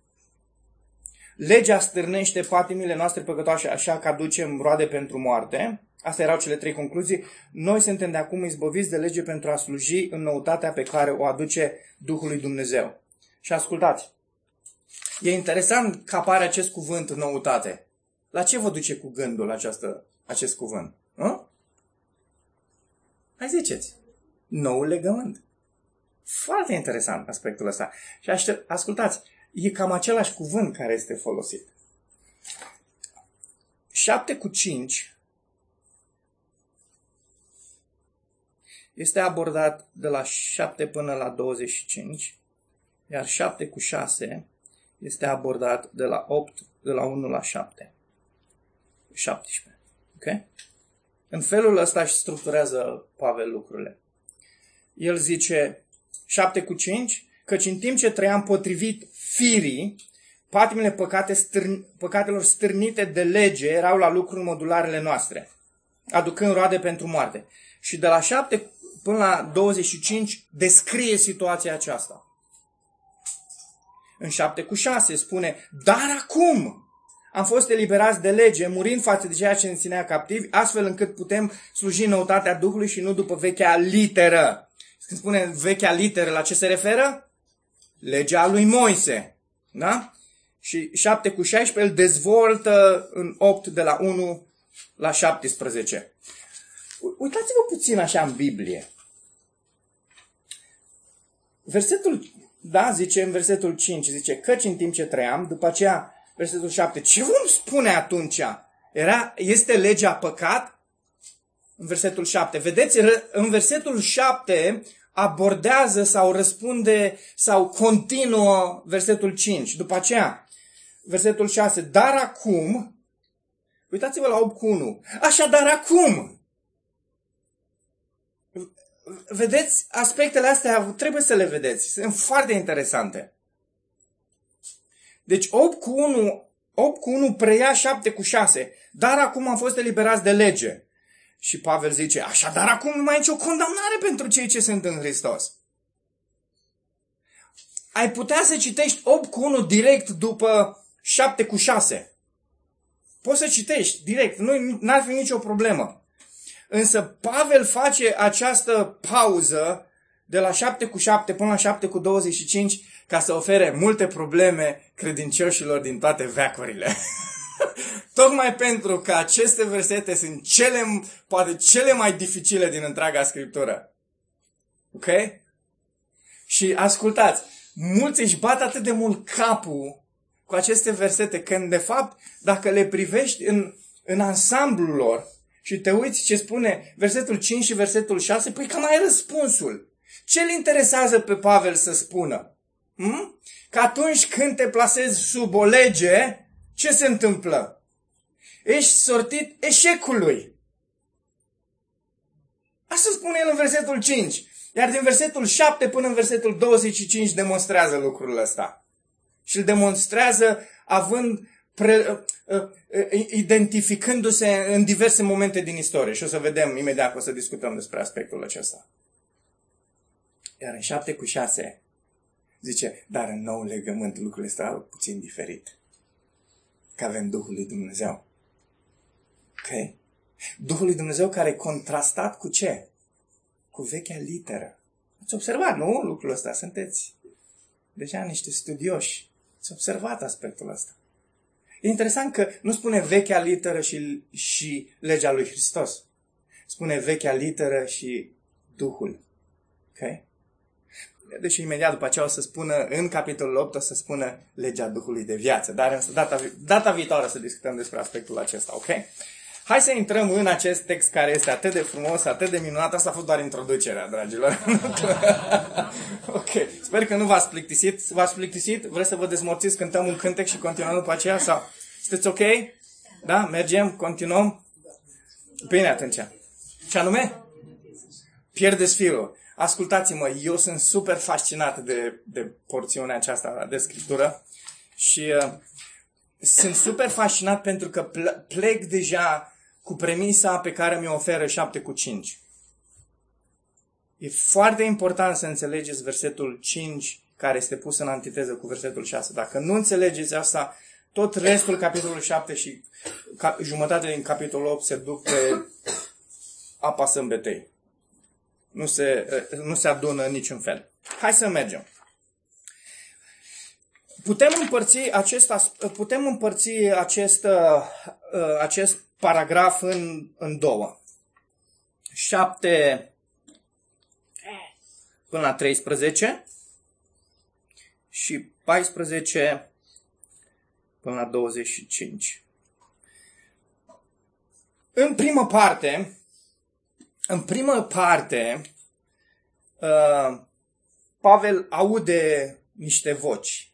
Legea stârnește patimile noastre păcătoase, așa că aducem roade pentru moarte. Astea erau cele trei concluzii. Noi suntem de acum izbăviți de lege pentru a sluji în noutatea pe care o aduce Duhul lui Dumnezeu. Și ascultați, e interesant că apare acest cuvânt noutate. La ce vă duce cu gândul această, acest cuvânt? Hă? Hai ziceți. Noul legământ. Foarte interesant aspectul ăsta. Și aștept, ascultați, e cam același cuvânt care este folosit. șapte cu cinci este abordat de la șapte până la douăzeci și cinci, iar șapte cu șase este abordat de la opt, de la unu la șapte. șaptesprezece. Ok? În felul ăsta își structurează Pavel lucrurile. El zice șapte cu cinci, căci în timp ce trăiam potrivit firii, patimile păcate stârn, păcatelor stârnite de lege erau la lucru în modularele noastre, aducând roade pentru moarte. Și de la șapte până la douăzeci și cinci descrie situația aceasta. În șapte cu șase spune, dar acum am fost eliberați de lege, murind față de ceea ce ne ținea captivi, astfel încât putem sluji în noutatea Duhului și nu după vechea literă. Când spune vechea literă, la ce se referă? Legea lui Moise. Da? Și șapte cu șaisprezece îl dezvoltă în opt de la unu la șaptesprezece. Uitați-vă puțin așa în Biblie. Versetul, da, zice în versetul cinci, zice, căci în timp ce trăiam, după aceea, versetul șapte, ce vom spune atunci? Era, este legea păcat? În versetul șapte. Vedeți, în versetul șapte abordează sau răspunde sau continuă versetul cinci. După aceea, versetul șase, dar acum, uitați-vă la opt cu unu, așadar acum, vedeți, aspectele astea trebuie să le vedeți, sunt foarte interesante. Deci opt cu unu opt cu unu preia șapte cu șase. Dar acum am fost eliberați de lege. Și Pavel zice, așadar acum nu mai e nicio condamnare pentru cei ce sunt în Hristos. Ai putea să citești opt cu unu direct după șapte cu șase. Poți să citești direct, nu n-ar fi nicio problemă. Însă Pavel face această pauză de la șapte cu șapte până la șapte cu douăzeci și cinci ca să ofere multe probleme credincioșilor din toate veacurile. Tocmai pentru că aceste versete sunt cele, poate cele mai dificile din întreaga Scriptură. Ok? Și ascultați, mulți își bat atât de mult capul cu aceste versete, când de fapt, dacă le privești în, în ansamblul lor și te uiți ce spune versetul cinci și versetul șase, păi cam ai răspunsul. Ce-l interesează pe Pavel să spună? Hm? Că atunci când te plasezi sub o lege, ce se întâmplă? Ești sortit eșecului. Asta spune el în versetul cinci. Iar din versetul șapte până în versetul douăzeci și cinci demonstrează lucrul ăsta. Și îl demonstrează având, pre, identificându-se în diverse momente din istorie. Și o să vedem imediat, o să discutăm despre aspectul acesta. Iar în șapte cu șase zice, dar în nou legământ lucrurile stau puțin diferit. Că avem Duhul lui Dumnezeu. Ok? Duhul lui Dumnezeu care e contrastat cu ce? Cu vechea literă. Ați observat, nu? Lucrul ăsta. Sunteți deja niște studioși. Ați observat aspectul ăsta. E interesant că nu spune vechea literă și, și legea lui Hristos. Spune vechea literă și Duhul. Ok? Deși imediat după aceea o să spună, în capitolul opt o să spună legea Duhului de viață. Dar data, data viitoare să discutăm despre aspectul acesta, ok? Hai să intrăm în acest text care este atât de frumos, atât de minunat. Asta a fost doar introducerea, dragilor. Ok. Sper că nu v-ați plictisit. V-ați plictisit? Vreți să vă dezmorțiți? Cântăm un cântec și continuăm după aceea? Sau sunteți ok? Da? Mergem? Continuăm? Bine atunci. Ce anume? Pierdeți firul. Ascultați-mă, eu sunt super fascinat de, de porțiunea aceasta de Scriptură și uh, sunt super fascinat pentru că plec deja cu premisa pe care mi-o oferă șapte cu cinci. E foarte important să înțelegeți versetul cinci care este pus în antiteză cu versetul șase. Dacă nu înțelegeți asta, tot restul capitolului șapte și ca, jumătate din capitolul opt se duc pe apa sâmbetei. Nu se, nu se adună în niciun fel. Hai să mergem. Putem împărți acest, putem împărți acest, acest paragraf în, în două. șapte până la treisprezece și paisprezece până la douăzeci și cinci. În prima parte, în prima parte, uh, Pavel aude niște voci.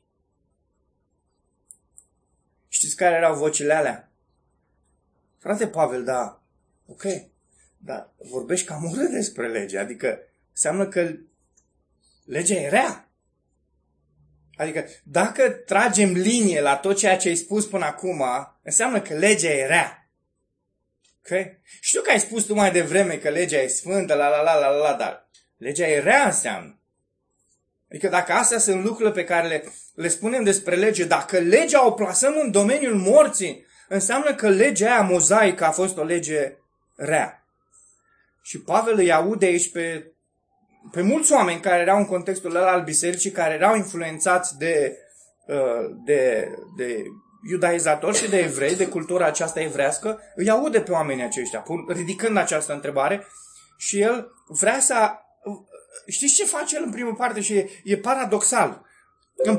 Știți care erau vocile alea? Frate Pavel, da, ok, dar vorbești cam urât despre lege, adică înseamnă că legea e rea. Adică dacă tragem linie la tot ceea ce ai spus până acum, înseamnă că legea e rea. Ok? Știu că ai spus tu mai devreme că legea e sfântă, la la la la la, dar legea e rea înseamnă. Adică dacă astea sunt lucrurile pe care le, le spunem despre lege, dacă legea o plasăm în domeniul morții, înseamnă că legea aia mozaică a fost o lege rea. Și Pavel îi aude aici pe, pe mulți oameni care erau în contextul ăla al bisericii, care erau influențați de, de, de iudaizatori și de evrei, de cultura aceasta evrească, îi aude pe oamenii aceștia, ridicând această întrebare și el vrea să... Știți ce face el în primă parte și e, e paradoxal? În,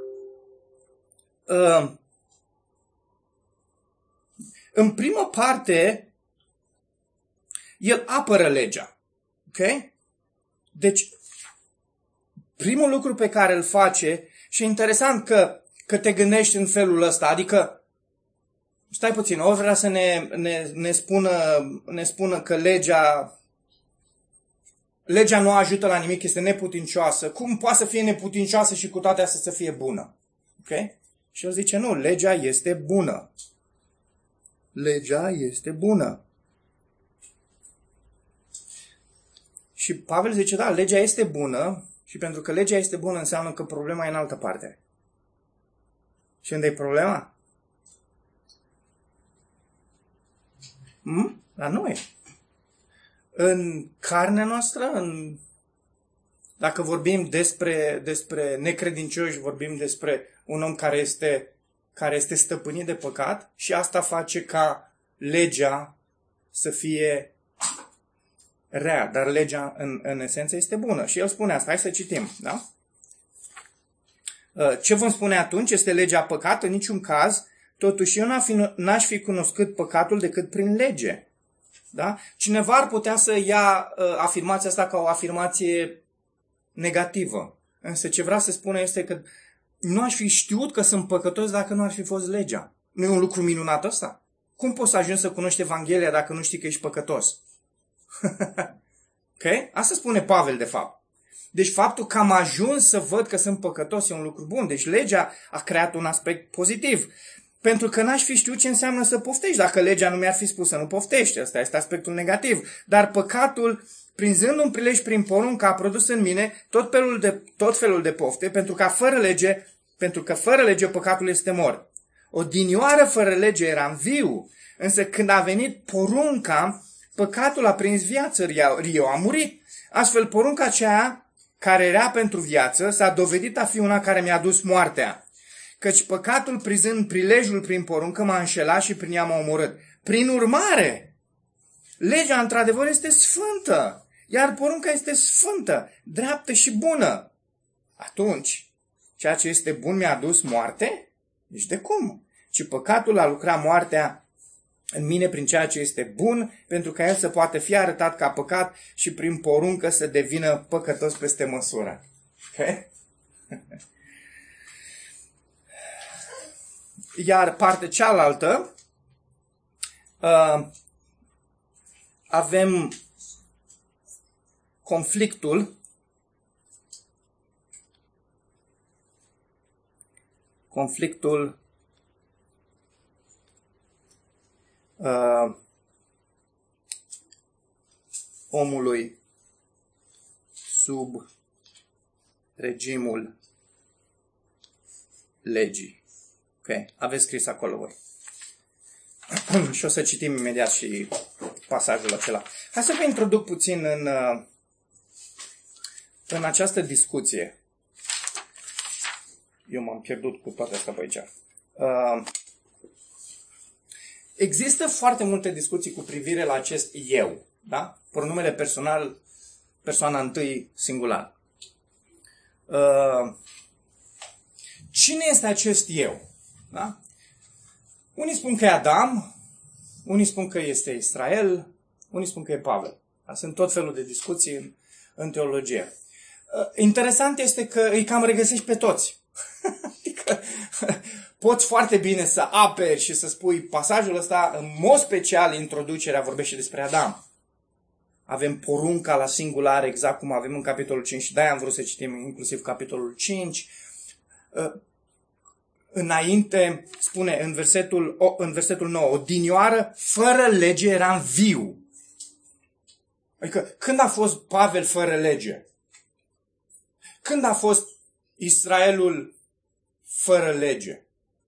uh, în primă parte, el apără legea. Ok? Deci, primul lucru pe care îl face, și e interesant că, că te gândești în felul ăsta, adică, stai puțin, ori vrea să ne, ne, ne, spună, ne spună că legea... Legea nu ajută la nimic, este neputincioasă. Cum poate să fie neputincioasă și cu toate astea să fie bună? Ok? Și el zice, nu, legea este bună. Legea este bună. Și Pavel zice, da, legea este bună și pentru că legea este bună înseamnă că problema e în altă parte. Și unde e problema? Hmm? La noi. În carnea noastră, în... dacă vorbim despre, despre necredincioși, vorbim despre un om care este, care este stăpânit de păcat și asta face ca legea să fie rea, dar legea în, în esență este bună. Și el spune asta. Hai să citim. Da? Ce vom spune atunci? Este legea păcat? În niciun caz. Totuși eu n-aș fi cunoscut păcatul decât prin lege. Da? Cineva ar putea să ia uh, afirmația asta ca o afirmație negativă. Însă ce vrea să spună este că nu aș fi știut că sunt păcătos dacă nu ar fi fost legea. Nu e un lucru minunat ăsta? Cum poți să ajungi să cunoști Evanghelia dacă nu știi că ești păcătos? Ok? Asta spune Pavel de fapt. Deci faptul că am ajuns să văd că sunt păcătos e un lucru bun. Deci legea a creat un aspect pozitiv. Pentru că n-aș fi știut ce înseamnă să poftești. Dacă legea nu mi-ar fi spus să nu poftești. Asta este aspectul negativ. Dar păcatul, prinzând un prilej prin poruncă, a produs în mine tot felul de, tot felul de pofte, pentru că fără lege, pentru că fără lege păcatul este mort. Odinioară fără lege eram viu, însă când a venit porunca, păcatul a prins viață, Rio a murit. Astfel, porunca aceea care era pentru viață s-a dovedit a fi una care mi-a dus moartea. Căci păcatul, prizând prilejul prin poruncă, m-a înșelat și prin ea m-a omorât. Prin urmare, legea într-adevăr este sfântă, iar porunca este sfântă, dreaptă și bună. Atunci, ceea ce este bun mi-a adus moarte? Nici de cum. Ci păcatul a lucrat moartea în mine prin ceea ce este bun, pentru ca el să poată fi arătat ca păcat și prin poruncă să devină păcătos peste măsură. Okay? Iar partea cealaltă, uh, avem conflictul conflictul uh, omului sub regimul legii. Ok, aveți scris acolo voi. Și o să citim imediat și pasajul acela. Hai să vă introduc puțin în, în această discuție. Eu m-am pierdut cu toate astea pe aici. Uh, există foarte multe discuții cu privire la acest eu. Da? Pronumele personal, persoana întâi, singular. Uh, cine este acest eu? Da? Unii spun că e Adam, unii spun că este Israel, unii spun că e Pavel. Da? Sunt tot felul de discuții în, în teologie. Uh, interesant este că îi cam regăsești pe toți. Adică poți foarte bine să aperi și să spui pasajul ăsta, în mod special introducerea vorbește despre Adam. Avem porunca la singular, exact cum avem în capitolul cinci și de-aia am vrut să citim inclusiv capitolul cinci. Înainte spune în versetul, în versetul nouă, odinioară fără lege eram viu. Adică când a fost Pavel fără lege? Când a fost Israelul fără lege?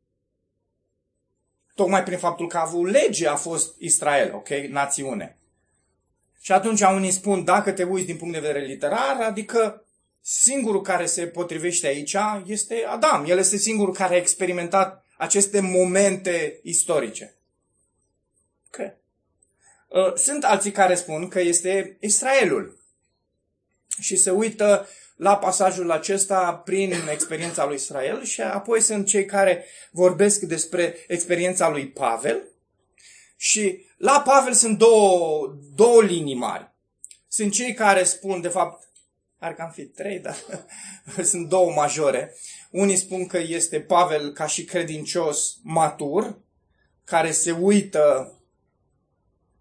Tocmai prin faptul că a avut lege a fost Israel, ok? Națiune. Și atunci unii spun, dacă te uiți din punct de vedere literar, adică singurul care se potrivește aici este Adam. El este singurul care a experimentat aceste momente istorice. Ok. Sunt alții care spun că este Israelul. Și se uită la pasajul acesta prin experiența lui Israel și apoi sunt cei care vorbesc despre experiența lui Pavel. Și la Pavel sunt două, două linii mari. Sunt cei care spun, de fapt, ar cam fi trei, dar sunt două majore. Unii spun că este Pavel ca și credincios matur, care se uită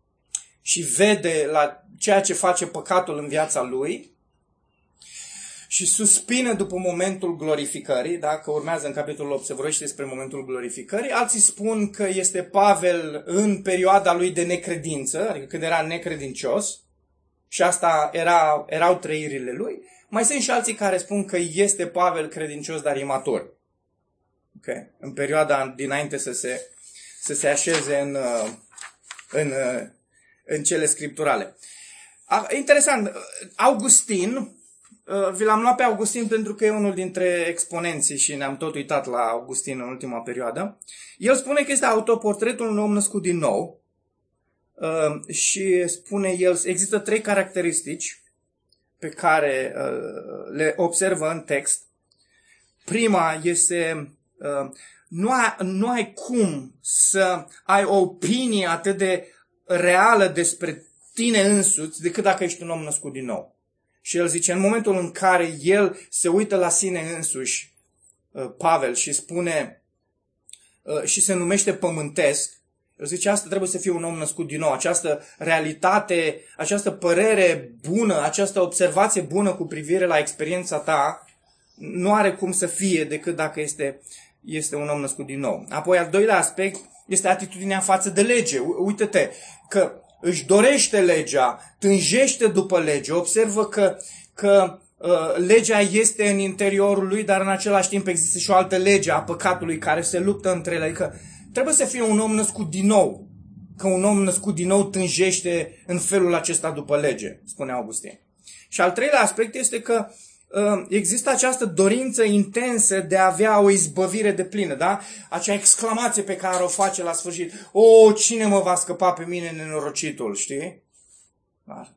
și vede la ceea ce face păcatul în viața lui. și suspină după momentul glorificării, da? Că urmează în capitolul opt, se vorbește despre momentul glorificării. Alții spun că este Pavel în perioada lui de necredință, adică când era necredincios, și asta era, erau trăirile lui. Mai sunt și alții care spun că este Pavel credincios, dar imatur. Okay? În perioada dinainte să se, să se așeze în, în, în cele scripturale. Interesant, Augustin, vi l-am luat pe Augustin pentru că e unul dintre exponenții și ne-am tot uitat la Augustin în ultima perioadă. El spune că este autoportretul unui om născut din nou și spune el, există trei caracteristici pe care le observă în text. Prima este, nu ai, nu ai cum să ai o opinie atât de reală despre tine însuți decât dacă ești un om născut din nou. Și el zice, în momentul în care el se uită la sine însuși, Pavel, și spune, și se numește pământesc, el zice, asta trebuie să fie un om născut din nou. Această realitate, această părere bună, această observație bună cu privire la experiența ta, nu are cum să fie decât dacă este, este un om născut din nou. Apoi, al doilea aspect este atitudinea față de lege. Uită-te că își dorește legea, tânjește după lege, observă că, că uh, legea este în interiorul lui, dar în același timp există și o altă lege a păcatului care se luptă între ele. Adică trebuie să fie un om născut din nou, că un om născut din nou tânjește în felul acesta după lege, spune Augustin. Și al treilea aspect este că uh, există această dorință intensă de a avea o izbăvire deplină, da? Acea exclamație pe care o face la sfârșit, o, cine mă va scăpa pe mine nenorocitul, știi? Dar.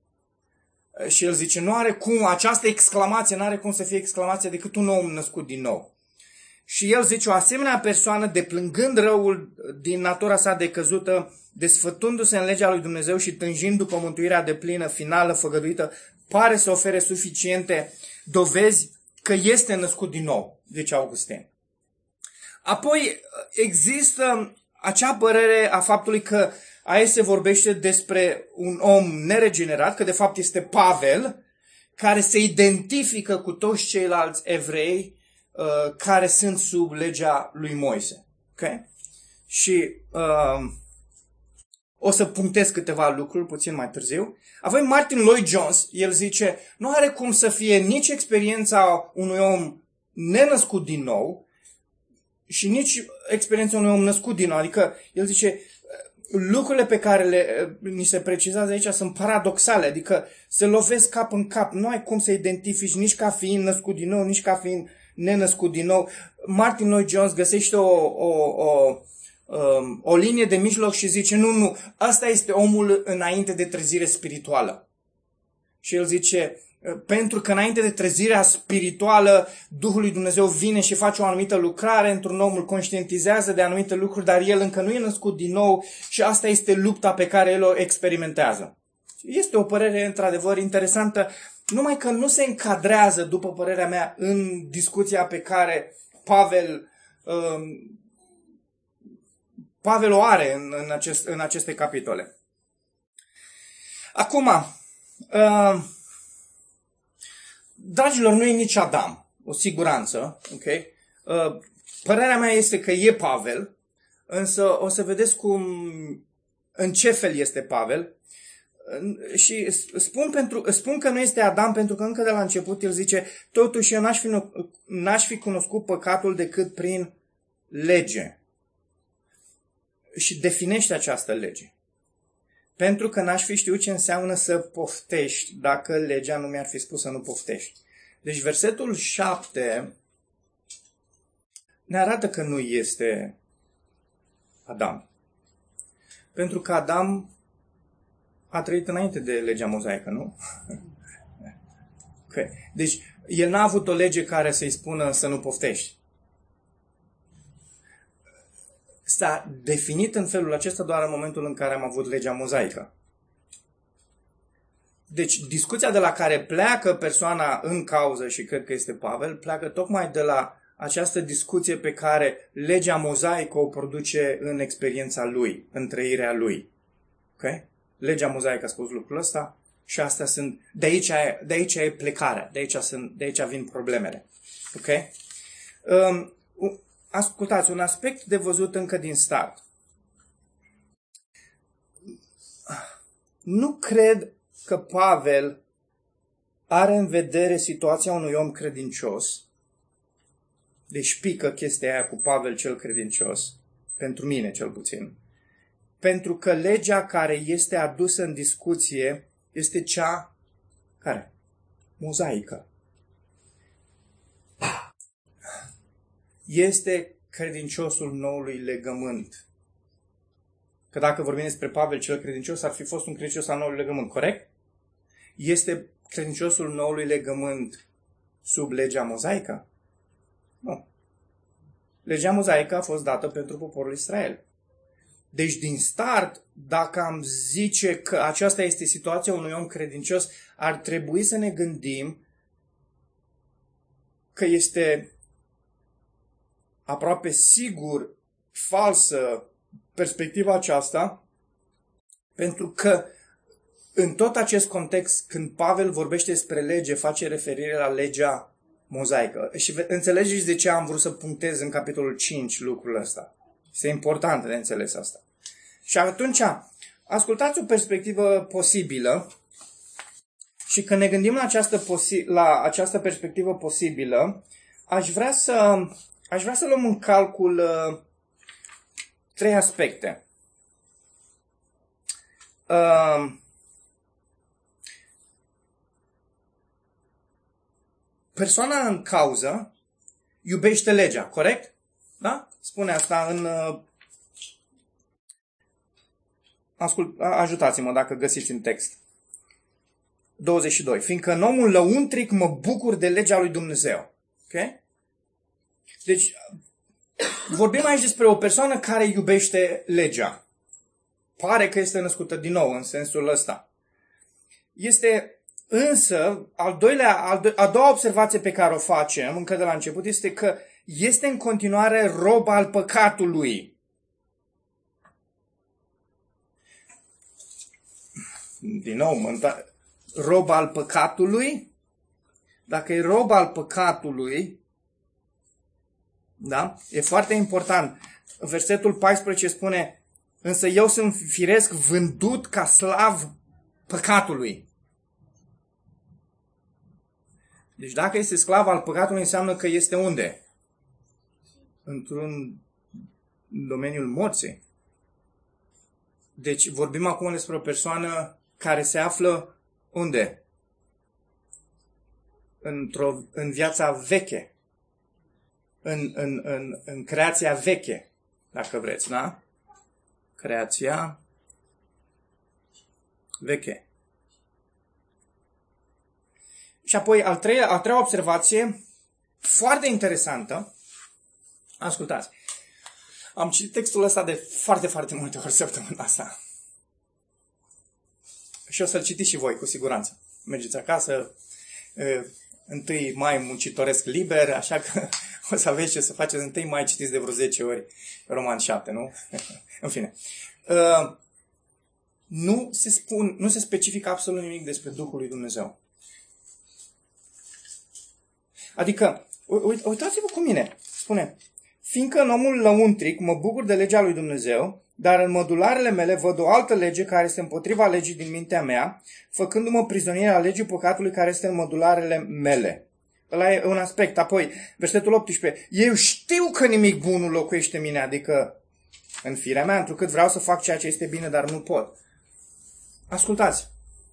Și el zice, nu are cum, această exclamație nu are cum să fie exclamație decât un om născut din nou. Și el zice, o asemenea persoană, deplângând răul din natura sa decăzută, desfătându-se în legea lui Dumnezeu și tânjind după mântuirea deplină, finală, făgăduită, pare să ofere suficiente dovezi că este născut din nou, zice Augustin. Apoi există acea părere a faptului că aici se vorbește despre un om neregenerat, că de fapt este Pavel, care se identifică cu toți ceilalți evrei uh, care sunt sub legea lui Moise. Okay? Și uh, o să punctez câteva lucruri puțin mai târziu. Apoi Martin Lloyd-Jones, el zice, nu are cum să fie nici experiența unui om nenăscut din nou și nici experiența unui om născut din nou. Adică el zice, lucrurile pe care le, ni se precizează aici sunt paradoxale, adică se lovesc cap în cap. Nu ai cum să identifici nici ca fiind născut din nou, nici ca fiind nenăscut din nou. Martin Lloyd-Jones găsește o, o, o, um, o linie de mijloc și zice, nu, nu, asta este omul înainte de trezire spirituală. Și el zice, pentru că înainte de trezirea spirituală, Duhul lui Dumnezeu vine și face o anumită lucrare într-un om, îl conștientizează de anumite lucruri, dar el încă nu e născut din nou și asta este lupta pe care el o experimentează. Este o părere într-adevăr interesantă, numai că nu se încadrează, după părerea mea, în discuția pe care Pavel, um, Pavel o are în, în, acest, în aceste capitole. Acum, uh, dragilor, nu e nici Adam, o siguranță, ok? Uh, părerea mea este că e Pavel, însă o să vedeți cum, în ce fel este Pavel. Uh, și spun, pentru, spun că nu este Adam pentru că încă de la început el zice, totuși eu n-aș fi, n-aș fi cunoscut păcatul decât prin lege. Și definește această lege. Pentru că n-aș fi știut ce înseamnă să poftești dacă legea nu mi-ar fi spus să nu poftești. Deci versetul șapte ne arată că nu este Adam. Pentru că Adam a trăit înainte de legea mozaică, nu? Okay. Deci el n-a avut o lege care să-i spună să nu poftești. S-a definit în felul acesta doar în momentul în care am avut legea mozaică. Deci, discuția de la care pleacă persoana în cauză, și cred că este Pavel, pleacă tocmai de la această discuție pe care legea mozaică o produce în experiența lui, în trăirea lui. Okay? Legea mozaică a spus lucrul ăsta, Și astea sunt, de aici, de aici e plecarea, de aici, sunt, de aici vin problemele. Ok? Um, ascultați, un aspect de văzut încă din start. Nu cred că Pavel are în vedere situația unui om credincios. Deci pică chestia aia cu Pavel cel credincios, pentru mine cel puțin. Pentru că legea care este adusă în discuție este cea care? Mozaică. Este credinciosul noului legământ. Că dacă vorbim despre Pavel cel credincios, ar fi fost un credincios al noului legământ, corect? Este credinciosul noului legământ sub legea mozaică? Nu. Legea mozaică a fost dată pentru poporul Israel. Deci din start, dacă am zice că aceasta este situația unui om credincios, ar trebui să ne gândim că este aproape sigur falsă perspectiva aceasta, pentru că în tot acest context, când Pavel vorbește despre lege, face referire la legea mozaică. Și înțelegeți de ce am vrut să punctez în capitolul cinci lucrul ăsta. Este important de înțeles asta. Și atunci, ascultați o perspectivă posibilă și când ne gândim la această, posi- la această perspectivă posibilă, aș vrea să, aș vrea să luăm în calcul uh, trei aspecte. Uh, persoana în cauză iubește legea, corect? Da? Spune asta în... Uh, ascult, ajutați-mă dacă găsiți în text. douăzeci și doi. Fiindcă în omul lăuntric mă bucur de legea lui Dumnezeu. Ok? Deci, vorbim aici despre o persoană care iubește legea. Pare că este născută din nou în sensul ăsta. Este însă, al doilea, al do- a doua observație pe care o facem încă de la început este că este în continuare rob al păcatului. Din nou, mânta, rob al păcatului. Dacă e rob al păcatului, da? E foarte important. Versetul paisprezece spune: însă eu sunt firesc vândut ca slav păcatului. Deci dacă este sclav al păcatului, înseamnă că este unde? Într-un domeniul morții. Deci vorbim acum despre o persoană care se află unde? Într-o, în viața veche. În, în, în, în creația veche, dacă vreți, da? Creația veche. Și apoi, al treia, a treia observație, foarte interesantă. Ascultați. Am citit textul ăsta de foarte, foarte multe ori săptămâna asta. Și o să-l citiți și voi, cu siguranță. Mergeți acasă, întâi mai muncitoresc liber, așa că o să aveți ce să faceți. Întâi mai citiți de vreo zece ori Roman șapte, nu? În fine. Nu se spun, nu se specifică absolut nimic despre Duhul lui Dumnezeu. Adică, uitați-vă cu mine, spune: fiindcă în omul lăuntric mă bucur de legea lui Dumnezeu, dar în mădularele mele văd o altă lege care este împotriva legii din mintea mea, făcându-mă prizonier al legii păcatului care este în mădularele mele. Ăla e un aspect. Apoi, versetul optsprezece. Eu știu că nimic bun nu locuiește în mine, adică în firea mea, întrucât vreau să fac ceea ce este bine, dar nu pot. Ascultați.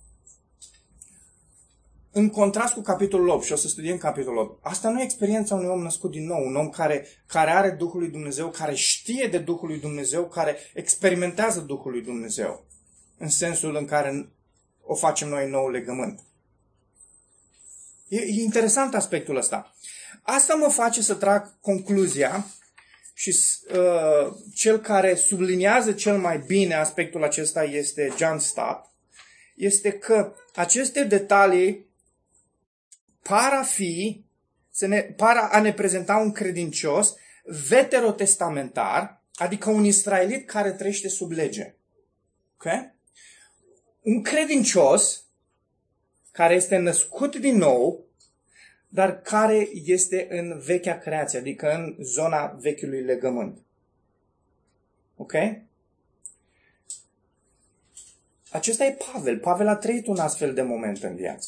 În contrast cu capitolul opt, și o să studiem capitolul opt, asta nu e experiența unui om născut din nou, un om care, care are Duhul lui Dumnezeu, care știe de Duhul lui Dumnezeu, care experimentează Duhul lui Dumnezeu, în sensul în care o facem noi în nou legământ. E, e interesant aspectul ăsta. Asta mă face să trag concluzia și uh, cel care subliniază cel mai bine aspectul acesta este John Stott, este că aceste detalii par a fi, să ne, par a ne prezenta un credincios veterotestamentar, adică un israelit care trăiește sub lege. Okay? Un credincios care este născut din nou, dar care este în vechea creație, adică în zona vechiului legământ. Ok? Acesta e Pavel. Pavel a trăit un astfel de moment în viață.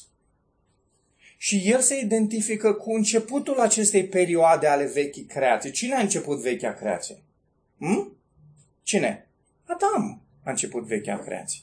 Și el se identifică cu începutul acestei perioade ale vechii creații. Cine a început vechea creație? Hm? Cine? Adam a început vechea creație.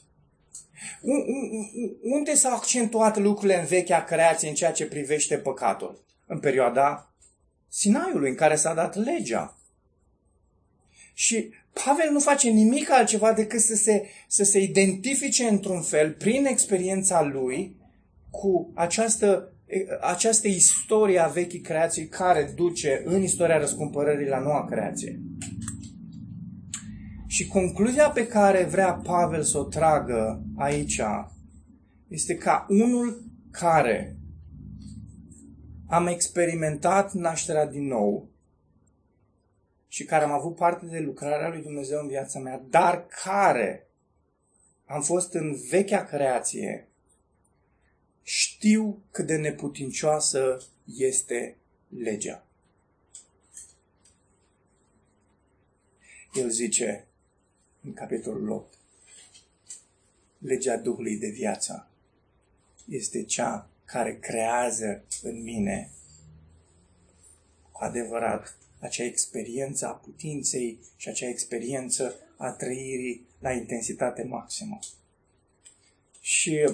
Unde s-au accentuat lucrurile în vechea creație în ceea ce privește păcatul? În perioada Sinaiului, în care s-a dat legea. Și Pavel nu face nimic altceva decât să se, să se identifice într-un fel, prin experiența lui, cu această, această istorie a vechii creații care duce în istoria răscumpărării la noua creație. Și concluzia pe care vrea Pavel să o tragă aici este ca unul care am experimentat nașterea din nou și care am avut parte de lucrarea lui Dumnezeu în viața mea, dar care am fost în vechea creație, știu cât de neputincioasă este legea. El zice în capitolul opt, legea Duhului de viață este cea care creează în mine cu adevărat acea experiență a putinței și acea experiență a trăirii la intensitate maximă. Și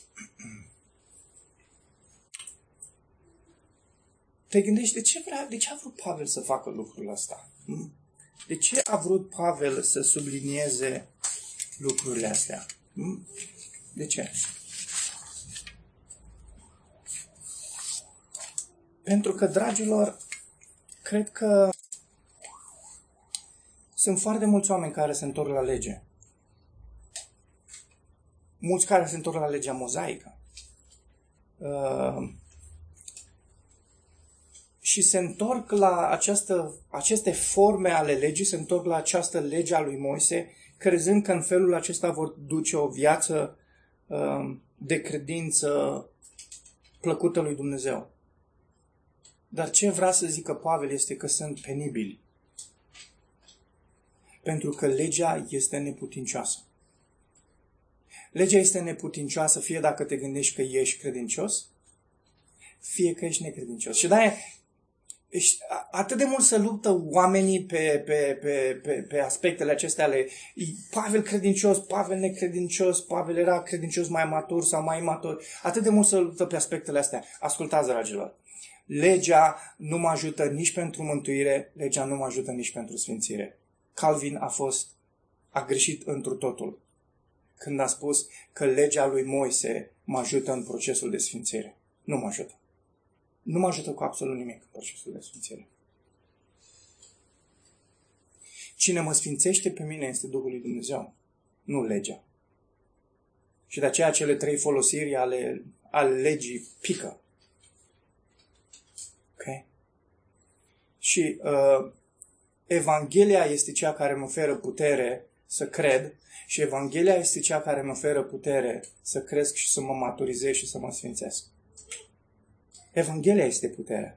te gândești, de ce, vrea, de ce a vrut Pavel să facă lucrul ăsta? De ce a vrut Pavel să sublinieze lucrurile astea? De ce? Pentru că, dragilor, cred că sunt foarte mulți oameni care se întorc la lege. Mulți care se întorc la legea mozaică. Uh, și se întorc la această, aceste forme ale legii, se întorc la această lege a lui Moise, crezând că în felul acesta vor duce o viață uh, de credință plăcută lui Dumnezeu. Dar ce vrea să zică Pavel este că sunt penibili. Pentru că legea este neputincioasă. Legea este neputincioasă fie dacă te gândești că ești credincios, fie că ești necredincios. Și de-aia atât de mult se luptă oamenii pe, pe, pe, pe, pe aspectele acestea ale Pavel credincios, Pavel necredincios, Pavel era credincios mai matur sau mai imatur. Atât de mult se luptă pe aspectele astea. Ascultați, dragilor. Legea nu mă ajută nici pentru mântuire, legea nu mă ajută nici pentru sfințire. Calvin a fost, a greșit întru totul când a spus că legea lui Moise mă ajută în procesul de sfințire. Nu mă ajută. Nu mă ajută cu absolut nimic în procesul de sfințire. Cine mă sfințește pe mine este Duhul lui Dumnezeu, nu legea. Și de aceea cele trei folosiri ale, ale legii pică. Ok? Și uh, Evanghelia este cea care mă oferă putere să cred și Evanghelia este cea care mă oferă putere să cresc și să mă maturizez și să mă sfințesc. Evanghelia este puterea.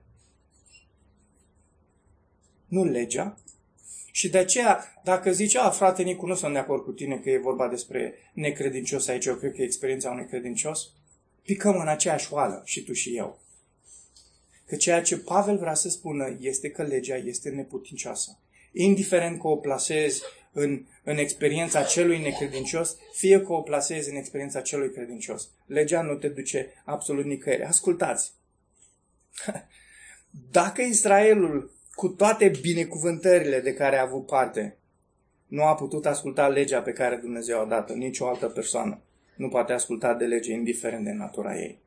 Nu legea. Și de aceea, dacă zici, a, frate Nicu, nu sunt de acord cu tine că e vorba despre necredincios aici, eu cred că e experiența unui credincios, picăm în aceeași oală și tu și eu. Că ceea ce Pavel vrea să spună este că legea este neputincioasă. Indiferent că o plasezi în, în experiența celui necredincios, fie că o plasezi în experiența celui credincios. Legea nu te duce absolut nicăieri. Ascultați! Dacă Israelul, cu toate binecuvântările de care a avut parte, nu a putut asculta legea pe care Dumnezeu a dat-o, nicio altă persoană nu poate asculta de lege indiferent de natura ei.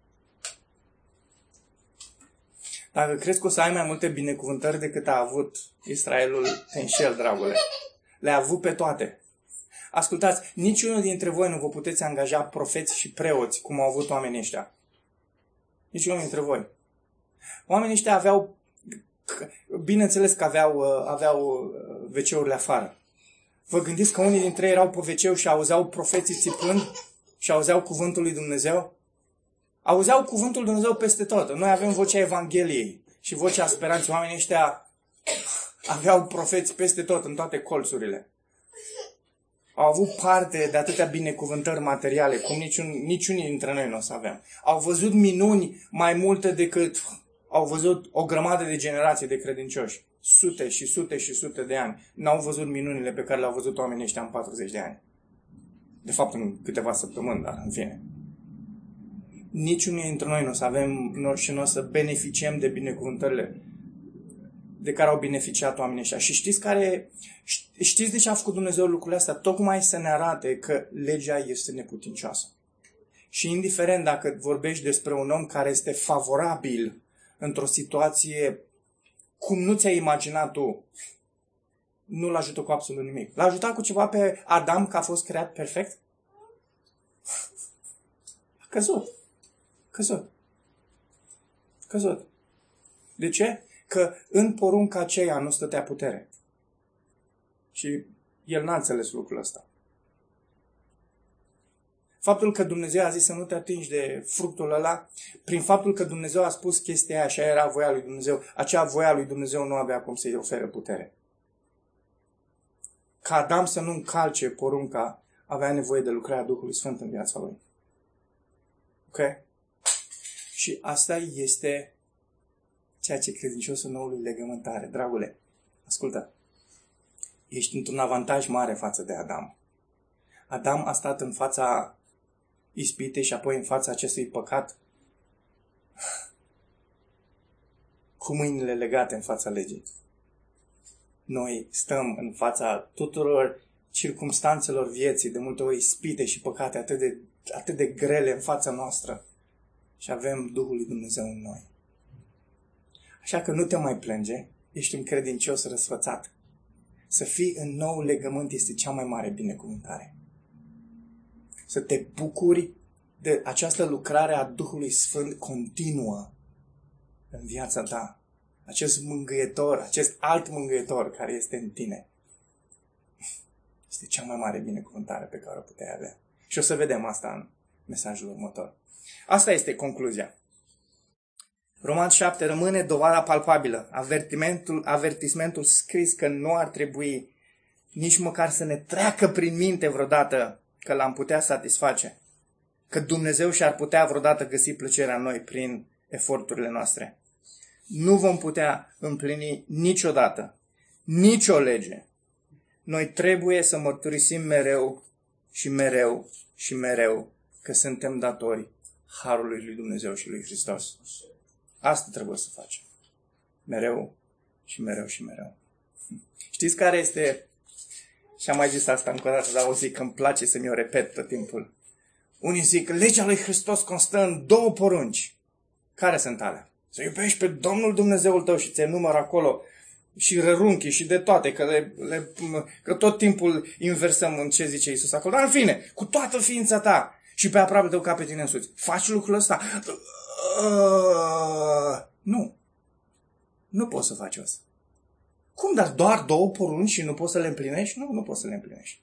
Dacă crezi că o să ai mai multe binecuvântări decât a avut Israelul, te înșel, dragule. Le-a avut pe toate. Ascultați, niciunul dintre voi nu vă puteți angaja profeți și preoți cum au avut oamenii ăștia. Niciunul dintre voi. Oamenii ăștia aveau, bineînțeles că aveau, aveau ve ce-urile afară. Vă gândiți că unii dintre ei erau pe ve ce și auzeau profeții țipând și auzeau cuvântul lui Dumnezeu? Auzeau cuvântul Lui Dumnezeu peste tot. Noi avem vocea Evangheliei și vocea speranței. Oamenii ăștia aveau profeți peste tot, în toate colțurile. Au avut parte de atâtea binecuvântări materiale, cum niciun, niciunii dintre noi nu o să avem. Au văzut minuni mai multe decât au văzut o grămadă de generații de credincioși. Sute și sute și sute de ani. N-au văzut minunile pe care le-au văzut oamenii ăștia în patruzeci de ani. De fapt, în câteva săptămâni, dar în fine. Niciunul dintre noi nu o să avem și nu o să beneficiem de binecuvântările de care au beneficiat oamenii ăștia. Și știți care, știți de ce a făcut Dumnezeu lucrurile astea? Tocmai să ne arate că legea este neputincioasă. Și indiferent dacă vorbești despre un om care este favorabil într-o situație cum nu ți-ai imaginat tu, nu-l ajută cu absolut nimic. L-a ajutat cu ceva pe Adam, că a fost creat perfect? A căzut. Căzut. Căzut. De ce? Că în porunca aceea nu stătea putere. Și el n-a înțeles lucrul ăsta. Faptul că Dumnezeu a zis să nu te atingi de fructul ăla, prin faptul că Dumnezeu a spus chestia aia și aia era voia lui Dumnezeu, acea voia lui Dumnezeu nu avea cum să-i ofere putere. Ca Adam să nu încalce porunca, avea nevoie de lucrarea Duhului Sfânt în viața lui. Ok? Și asta este ceea ce credinciosul noului legământ are. Dragule, ascultă, ești într-un avantaj mare față de Adam. Adam a stat în fața ispitei și apoi în fața acestui păcat cu mâinile legate în fața legii. Noi stăm în fața tuturor circumstanțelor vieții, de multe ori ispite și păcate atât de, atât de grele în fața noastră și avem Duhul lui Dumnezeu în noi. Așa că nu te mai plânge, ești un credincios răsfățat. Să fii în nou legământ este cea mai mare binecuvântare. Să te bucuri de această lucrare a Duhului Sfânt continuă în viața ta. Acest mângâietor, acest alt mângâietor care este în tine. Este cea mai mare binecuvântare pe care o puteai avea. Și o să vedem asta în mesajul următor. Asta este concluzia. Roman șapte rămâne dovada palpabilă, avertismentul, avertismentul scris că nu ar trebui nici măcar să ne treacă prin minte vreodată că l-am putea satisface, că Dumnezeu și-ar putea vreodată găsi plăcerea în noi prin eforturile noastre. Nu vom putea împlini niciodată, nicio lege. Noi trebuie să mărturisim mereu și mereu și mereu că suntem datori harului lui Dumnezeu și lui Hristos. Asta trebuie să facem. Mereu și mereu și mereu. Știți care este... Și am mai zis asta încă o dată, dar o zic că îmi place să mi-o repet tot timpul. Unii zic, legea lui Hristos constă în două porunci. Care sunt alea? Să iubești pe Domnul Dumnezeul tău și ți număr acolo și rărunchi și de toate, că, le, le, că tot timpul inversăm în ce zice Iisus acolo. Dar în fine, cu toată ființa ta și pe aproape tău ca pe tine însuți. Faci lucrul ăsta? Uh, nu. Nu poți să faci asta. Cum, dar doar două porunci și nu poți să le împlinești? Nu, nu poți să le împlinești.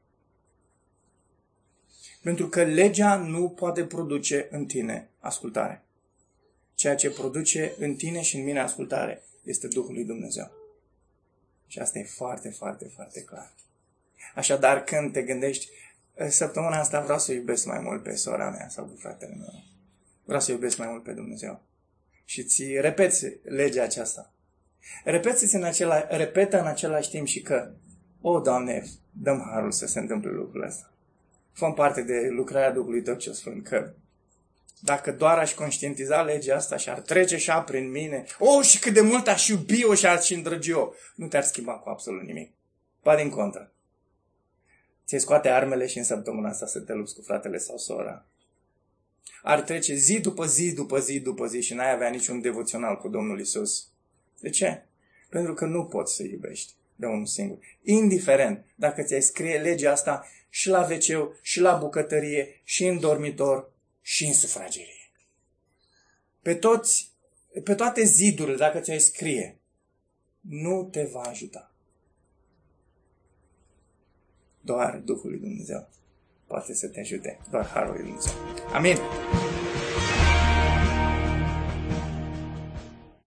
Pentru că legea nu poate produce în tine ascultare. Ceea ce produce în tine și în mine ascultare este Duhul lui Dumnezeu. Și asta e foarte, foarte, foarte clar. Așadar, când te gândești, săptămâna asta vreau să iubesc mai mult pe sora mea sau pe fratele meu. Vreau să iubesc mai mult pe Dumnezeu. Și ți repeți legea aceasta. Repeți în acela, repetă în același timp și că, o, Doamne, dăm harul să se întâmple lucrul ăsta. Fă parte de lucrarea Duhului Tău cel Sfânt, că dacă doar aș conștientiza legea asta și ar trece așa prin mine, o, și cât de mult aș iubi-o și aș îndrăgi-o, nu te-ar schimba cu absolut nimic. Ba din contră. Ți-ai scoate armele și în săptămâna asta să te lupți cu fratele sau sora. Ar trece zi după zi, după zi, după zi și n-ai avea niciun devoțional cu Domnul Iisus. De ce? Pentru că nu poți să iubești de unul singur. Indiferent dacă ți-ai scrie legea asta și la ve ce, și la bucătărie, și în dormitor, și în sufragerie. Pe, toți, pe toate zidurile, dacă ți-ai scrie, nu te va ajuta. Doar Duhul lui Dumnezeu poate să te ajute. Doar Harul lui Dumnezeu. Amin.